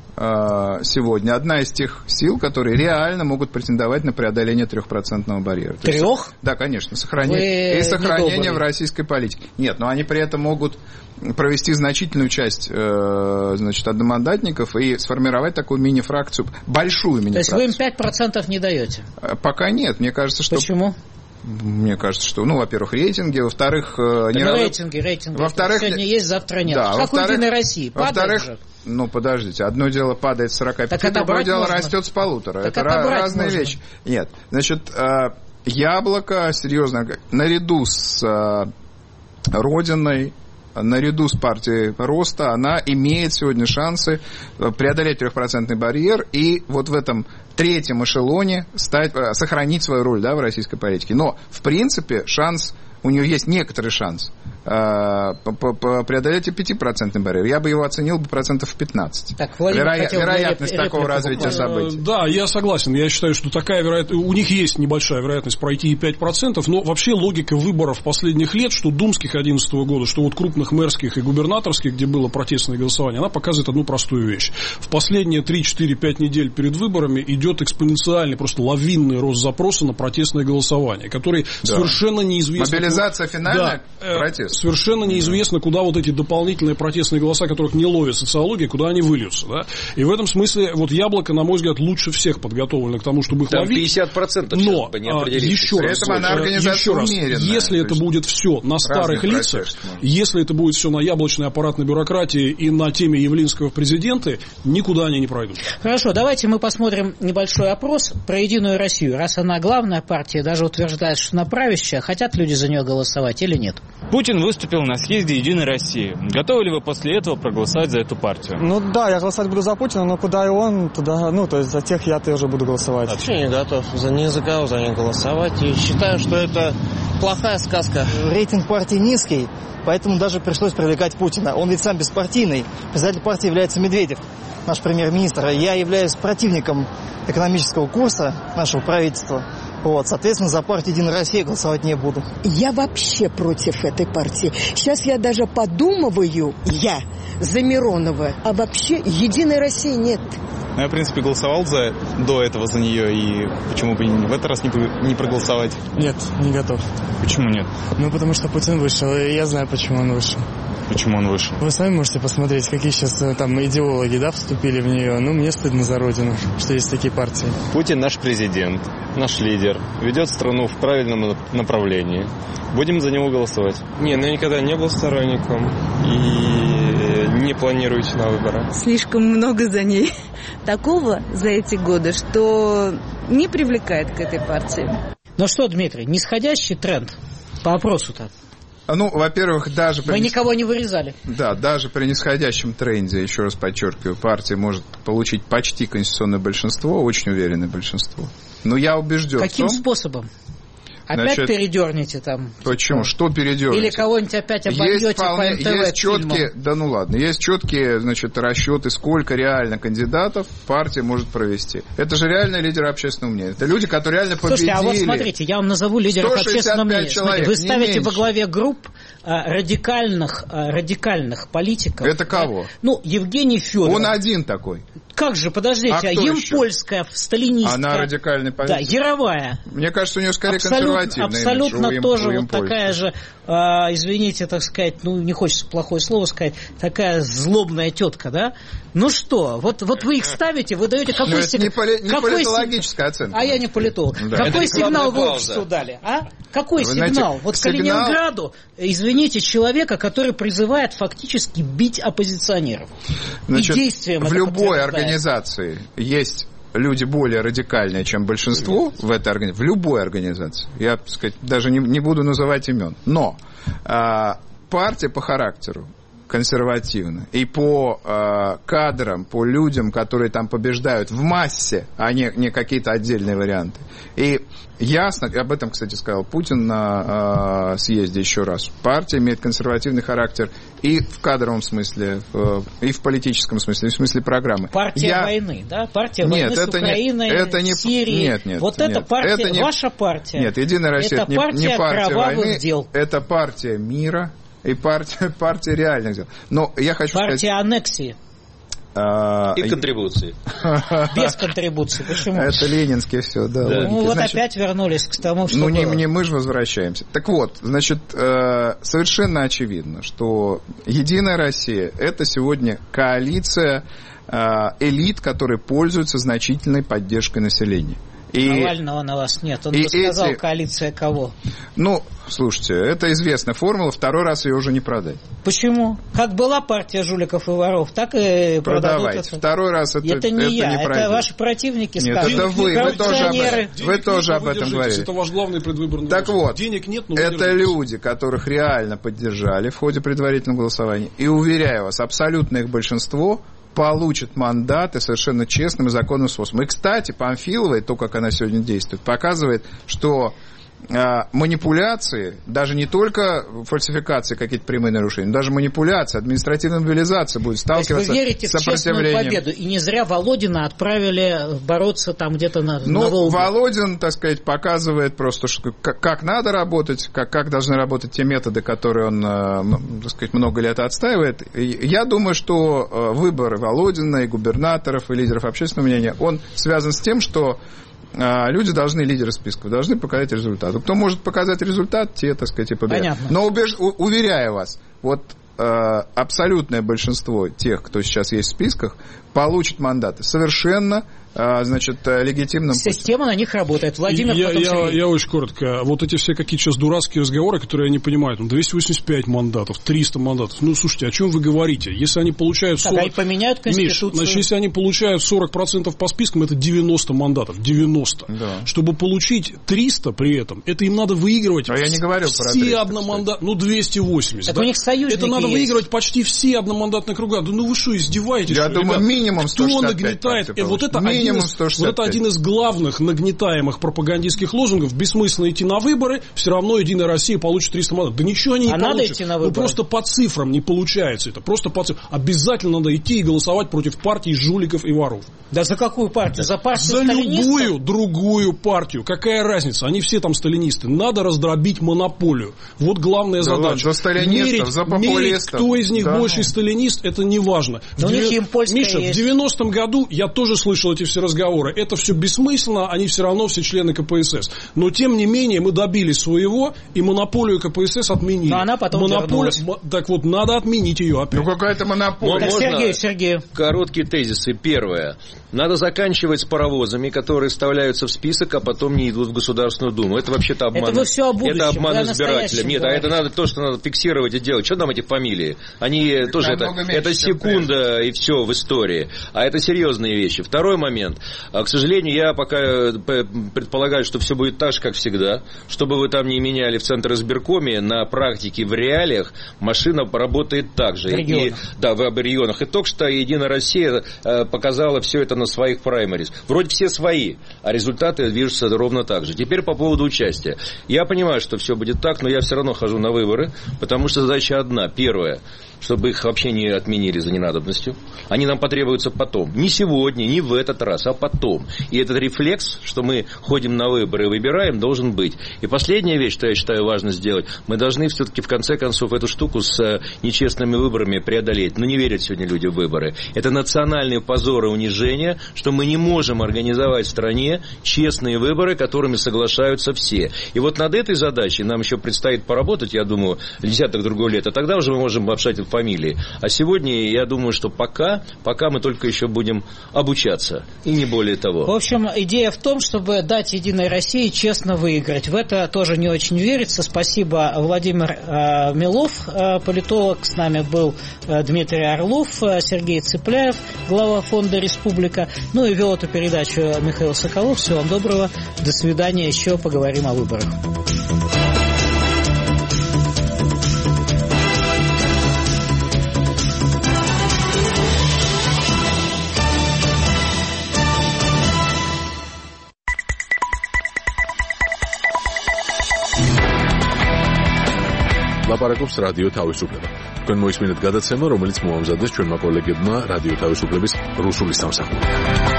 сегодня одна из тех сил, которые реально могут претендовать на преодоление трехпроцентного барьера. Трех? Да, конечно. Сохранение, и сохранение в российской политике. Нет, но они при этом могут провести значительную часть, значит, одномандатников и сформировать такую мини-фракцию, большую мини-фракцию. То есть вы им пять процентов не даете? Пока нет. Мне кажется, что... Почему? Мне кажется, что, ну, во-первых, рейтинги, во-вторых... Да не рейтинги, рейтинги. Во-вторых, сегодня есть, завтра нет. Да, как у «Единой России», падает же. Ну, подождите, одно дело падает с сорока пяти, другое дело можно. Растет с полутора. Так это разные можно. Вещи. Нет, значит, «Яблоко», серьезно, наряду с «Родиной», наряду с партией роста, она имеет сегодня шансы преодолеть трехпроцентный барьер и вот в этом третьем эшелоне стать, сохранить свою роль, да, в российской политике. Но, в принципе, шанс, у нее есть некоторый шанс преодолеть и пятипроцентный барьер. Я бы его оценил бы процентов в пятнадцать. Так, Веро... Вероятность реп... такого развития событий. Да, я согласен. Я считаю, что такая вероятность... У них есть небольшая вероятность пройти и пять процентов, но вообще логика выборов последних лет, что думских одиннадцатого года, что вот крупных мэрских и губернаторских, где было протестное голосование, она показывает одну простую вещь. В последние три-четыре-пять недель перед выборами идет экспоненциальный, просто лавинный рост запроса на протестное голосование, который да. совершенно неизвестно... Мобилизация финальная, да, протест. Совершенно неизвестно, куда вот эти дополнительные протестные голоса, которых не ловит социология, куда они выльются. Да? И в этом смысле вот «Яблоко», на мой взгляд, лучше всех подготовлено к тому, чтобы их там ловить. пятьдесят процентов но а, еще раз, еще раз если это будет все на старых лицах, если это будет все на яблочной аппаратной бюрократии и на теме Явлинского в президенты, никуда они не пройдут. Хорошо, давайте мы посмотрим небольшой опрос про «Единую Россию». Раз она главная партия, даже утверждает, что она правящая, хотят люди за нее голосовать или нет? Путин выступил на съезде «Единой России». Готовы ли вы после этого проголосовать за эту партию? Ну да, я голосовать буду за Путина, но куда и он, туда, ну, то есть за тех я тоже буду голосовать. Вообще не готов за ни за кого за них голосовать. И считаю, что это плохая сказка. Рейтинг партии низкий, поэтому даже пришлось привлекать Путина. Он ведь сам беспартийный. Председатель партии является Медведев, наш премьер-министр. Я являюсь противником экономического курса нашего правительства. Вот, соответственно, за партию «Единая Россия» голосовать не буду. Я вообще против этой партии. Сейчас я даже подумываю, я, за Миронова, а вообще «Единой России» нет. Я, в принципе, голосовал за, до этого за нее, и почему бы в этот раз не, не проголосовать? Нет, не готов. Почему нет? Ну, потому что Путин вышел, и я знаю, почему он вышел. Почему он вышел? Вы сами можете посмотреть, какие сейчас там идеологи, да, вступили в нее. Ну, мне стыдно за родину, что есть такие партии. Путин наш президент, наш лидер, ведет страну в правильном направлении. Будем за него голосовать. Не, ну я никогда не был сторонником и не планирую идти на выборы. Слишком много за ней такого за эти годы, что не привлекает к этой партии. Ну что, Дмитрий, нисходящий тренд по опросу-то? Ну, во-первых, даже... Мы при... никого не вырезали. Да, даже при нисходящем тренде, еще раз подчеркиваю, партия может получить почти конституционное большинство, очень уверенное большинство. Но я убежден Каким в том... способом? Опять Значит, передернете там? Почему? Типа, что передернете? Или кого-нибудь опять обольете есть вполне, по эн тэ вэ есть четкие, да ну ладно, есть четкие, значит, расчеты, сколько реально кандидатов партия может провести. Это же реально лидеры общественного мнения. Это люди, которые реально победили. Слушайте, а вот смотрите, я вам назову лидеров общественного мнения. Смотрите, вы ставите во главе групп а, радикальных, а, радикальных политиков. Это кого? Ну, Евгений Федоров. Он один такой. Как же, подождите, а, а Емпольская, сталинистская. Она радикальный политик. Да, Яровая. Мне кажется, у нее скорее абсолютно, консервативная. Абсолютно имидж, тоже вот такая же, а, извините, так сказать, ну, не хочется плохое слово сказать, такая злобная тетка, да? Ну что, вот, вот вы их ставите, вы даете какой сигнал? Не, поли, не какой политологическая сиг... оценка. А я не политолог. Да. Какой сигнал вы обществу дали, а? Какой вы сигнал? Знаете, вот сигнал... Калининграду, извините, человека, который призывает фактически бить оппозиционеров. Значит, и действием в любой организации есть люди более радикальные, чем большинство в этой организации, в любой организации. Я, так сказать, даже не, не буду называть имен. Но а, партия по характеру консервативна. И по э, кадрам, по людям, которые там побеждают в массе, а не, не какие-то отдельные варианты. И ясно, об этом, кстати, сказал Путин на э, съезде еще раз, партия имеет консервативный характер и в кадровом смысле, в, и в политическом смысле, и в смысле программы. Партия Я... войны, да? Партия нет, войны с Украиной, не, это не... Сирией. Нет, нет, вот нет, эта партия, это не... ваша партия. Нет, Единая Россия это, это не, не партия войны, дел. Это партия мира. И партия, партия реальных дел. Но я хочу партия сказать... аннексии. А... И контрибуции. Без контрибуции. Почему? Это ленинские все, да. да. Ну, вот значит, опять вернулись к тому, что Ну, было. не, не мы же возвращаемся. Так вот, значит, совершенно очевидно, что Единая Россия – это сегодня коалиция элит, которые пользуются значительной поддержкой населения. И, Навального на вас нет. Он бы сказал, эти... коалиция кого? Ну, слушайте, это известная формула, второй раз ее уже не продать. Почему? Как была партия жуликов и воров, так и продавайте. Это. Второй раз это, это не это я, не это пройдет. ваши противники нет, скажут. Это вы, вы тоже об этом, вы тоже об этом говорили. Это ваш главный предвыборный Так вопрос. вот, денег нет, но это люди, которых реально поддержали в ходе предварительного голосования. И, уверяю вас, абсолютное их большинство получит мандаты совершенно честным и законным способом. И, кстати, Памфиловой, то, как она сегодня действует, показывает, что э, манипуляции, даже не только фальсификации, какие-то прямые нарушения, даже манипуляции, административная мобилизация будет сталкиваться с сопротивлением. То есть вы верите в честную победу, и не зря Володина отправили бороться там где-то на, ну, на Волге. Володин, так сказать, показывает просто, что, как, как надо работать, как, как должны работать те методы, которые он, э, так сказать, много лет отстаивает. И я думаю, что э, выбор Володина и губернаторов, и лидеров общественного мнения, он связан с тем, что люди должны, лидеры списков, должны показать результат. Кто может показать результат, те, так сказать, и победят. Понятно. Но убеж... уверяю вас, вот э, абсолютное большинство тех, кто сейчас есть в списках, получит мандаты совершенно, э, значит, легитимным путем. Система на них работает. Владимир, я, потом я, я очень коротко. Вот эти все какие-то сейчас дурацкие разговоры, которые я не понимаю. Там двести восемьдесят пять мандатов, триста мандатов. Ну, слушайте, о чем вы говорите? Если они получают сорок... Так, они поменяют Конституцию. Миш, значит, если они получают сорок процентов по спискам, это девяносто мандатов. девяносто. Да. Чтобы получить триста при этом, это им надо выигрывать... А я не говорил все про триста, одномандатные... Ну, двести восемьдесят. Так да? у них союзники это надо есть. Выигрывать почти все одномандатные круга. Да ну вы что, издеваетесь? Я что, думаю, ребят? минимум сто шестьдесят пять. Кто нагнетает? Вот это, один из, вот это один из главных нагнетаемых пропагандистских лозунгов. Бессмысленно идти на выборы, все равно Единая Россия получит триста мандатов. Да ничего они не а получат. Надо идти на выборы? Ну просто по цифрам не получается это. Просто по цифрам. Обязательно надо идти и голосовать против партий жуликов и воров. Да за какую партию? За партию За сталинистов? любую другую партию. Какая разница? Они все там сталинисты. Надо раздробить монополию. Вот главная да задача. Ладно, за сталинистов, мерить, за популистов. Мерить, кто из них да. больше сталинист, это не важно. В девя... Миша, есть. в девяностом году я тоже слышал эти все разговоры. Это все бессмысленно, они все равно все члены ка пэ эс эс. Но, тем не менее, мы добились своего, и монополию ка пэ эс эс отменили. Но она потом Монополия... Так вот, надо отменить ее опять. Ну, какая-то монополия. Так, Сергей, Сергей. Короткие тезисы. Первое. Надо заканчивать с паровозами, которые вставляются в список, а потом не идут в Государственную Думу. Это вообще-то обман. Это вы все о будущем. Это обман избирателям. Нет, говорите. а это надо то, что надо фиксировать и делать. Что нам эти фамилии фамилии. Они тоже, это, это секунда и все в истории. А это серьезные вещи. Второй момент. К сожалению, я пока предполагаю, что все будет так же, как всегда. Что бы вы там ни меняли в Центр избиркоме, на практике, в реалиях машина работает так же. В регионах. И, да, в регионах. И только что Единая Россия показала все это на своих праймерис. Вроде все свои, а результаты движутся ровно так же. Теперь по поводу участия. Я понимаю, что все будет так, но я все равно хожу на выборы, потому что задача одна. Первое, чтобы их вообще не отменили за ненадобностью. Они нам потребуются потом. Не сегодня, не в этот раз, а потом. И этот рефлекс, что мы ходим на выборы и выбираем, должен быть. И последняя вещь, что я считаю важно сделать, мы должны все-таки в конце концов эту штуку с нечестными выборами преодолеть. Ну, не верят сегодня люди в выборы. Это национальный позор и унижение, что мы не можем организовать в стране честные выборы, которыми соглашаются все. И вот над этой задачей нам еще предстоит поработать, я думаю, десяток другой лет, а тогда уже мы можем обобщать фамилии. А сегодня, я думаю, что пока, пока мы только еще будем обучаться. И не более того. В общем, идея в том, чтобы дать Единой России честно выиграть. В это тоже не очень верится. Спасибо, Владимир э, Милов, э, политолог. С нами был э, Дмитрий Орлов, э, Сергей Цыпляев, глава фонда «Республика». Ну и вел эту передачу Михаил Соколов. Всего вам доброго. До свидания. Еще поговорим о выборах. ლაპარაკობს რადიო თავისუფლება. თქვენ მოისმინეთ გადაცემა, რომელიც მოამზადეს ჩვენმა კოლეგებმა რადიო თავისუფლების რუსული სამსახური.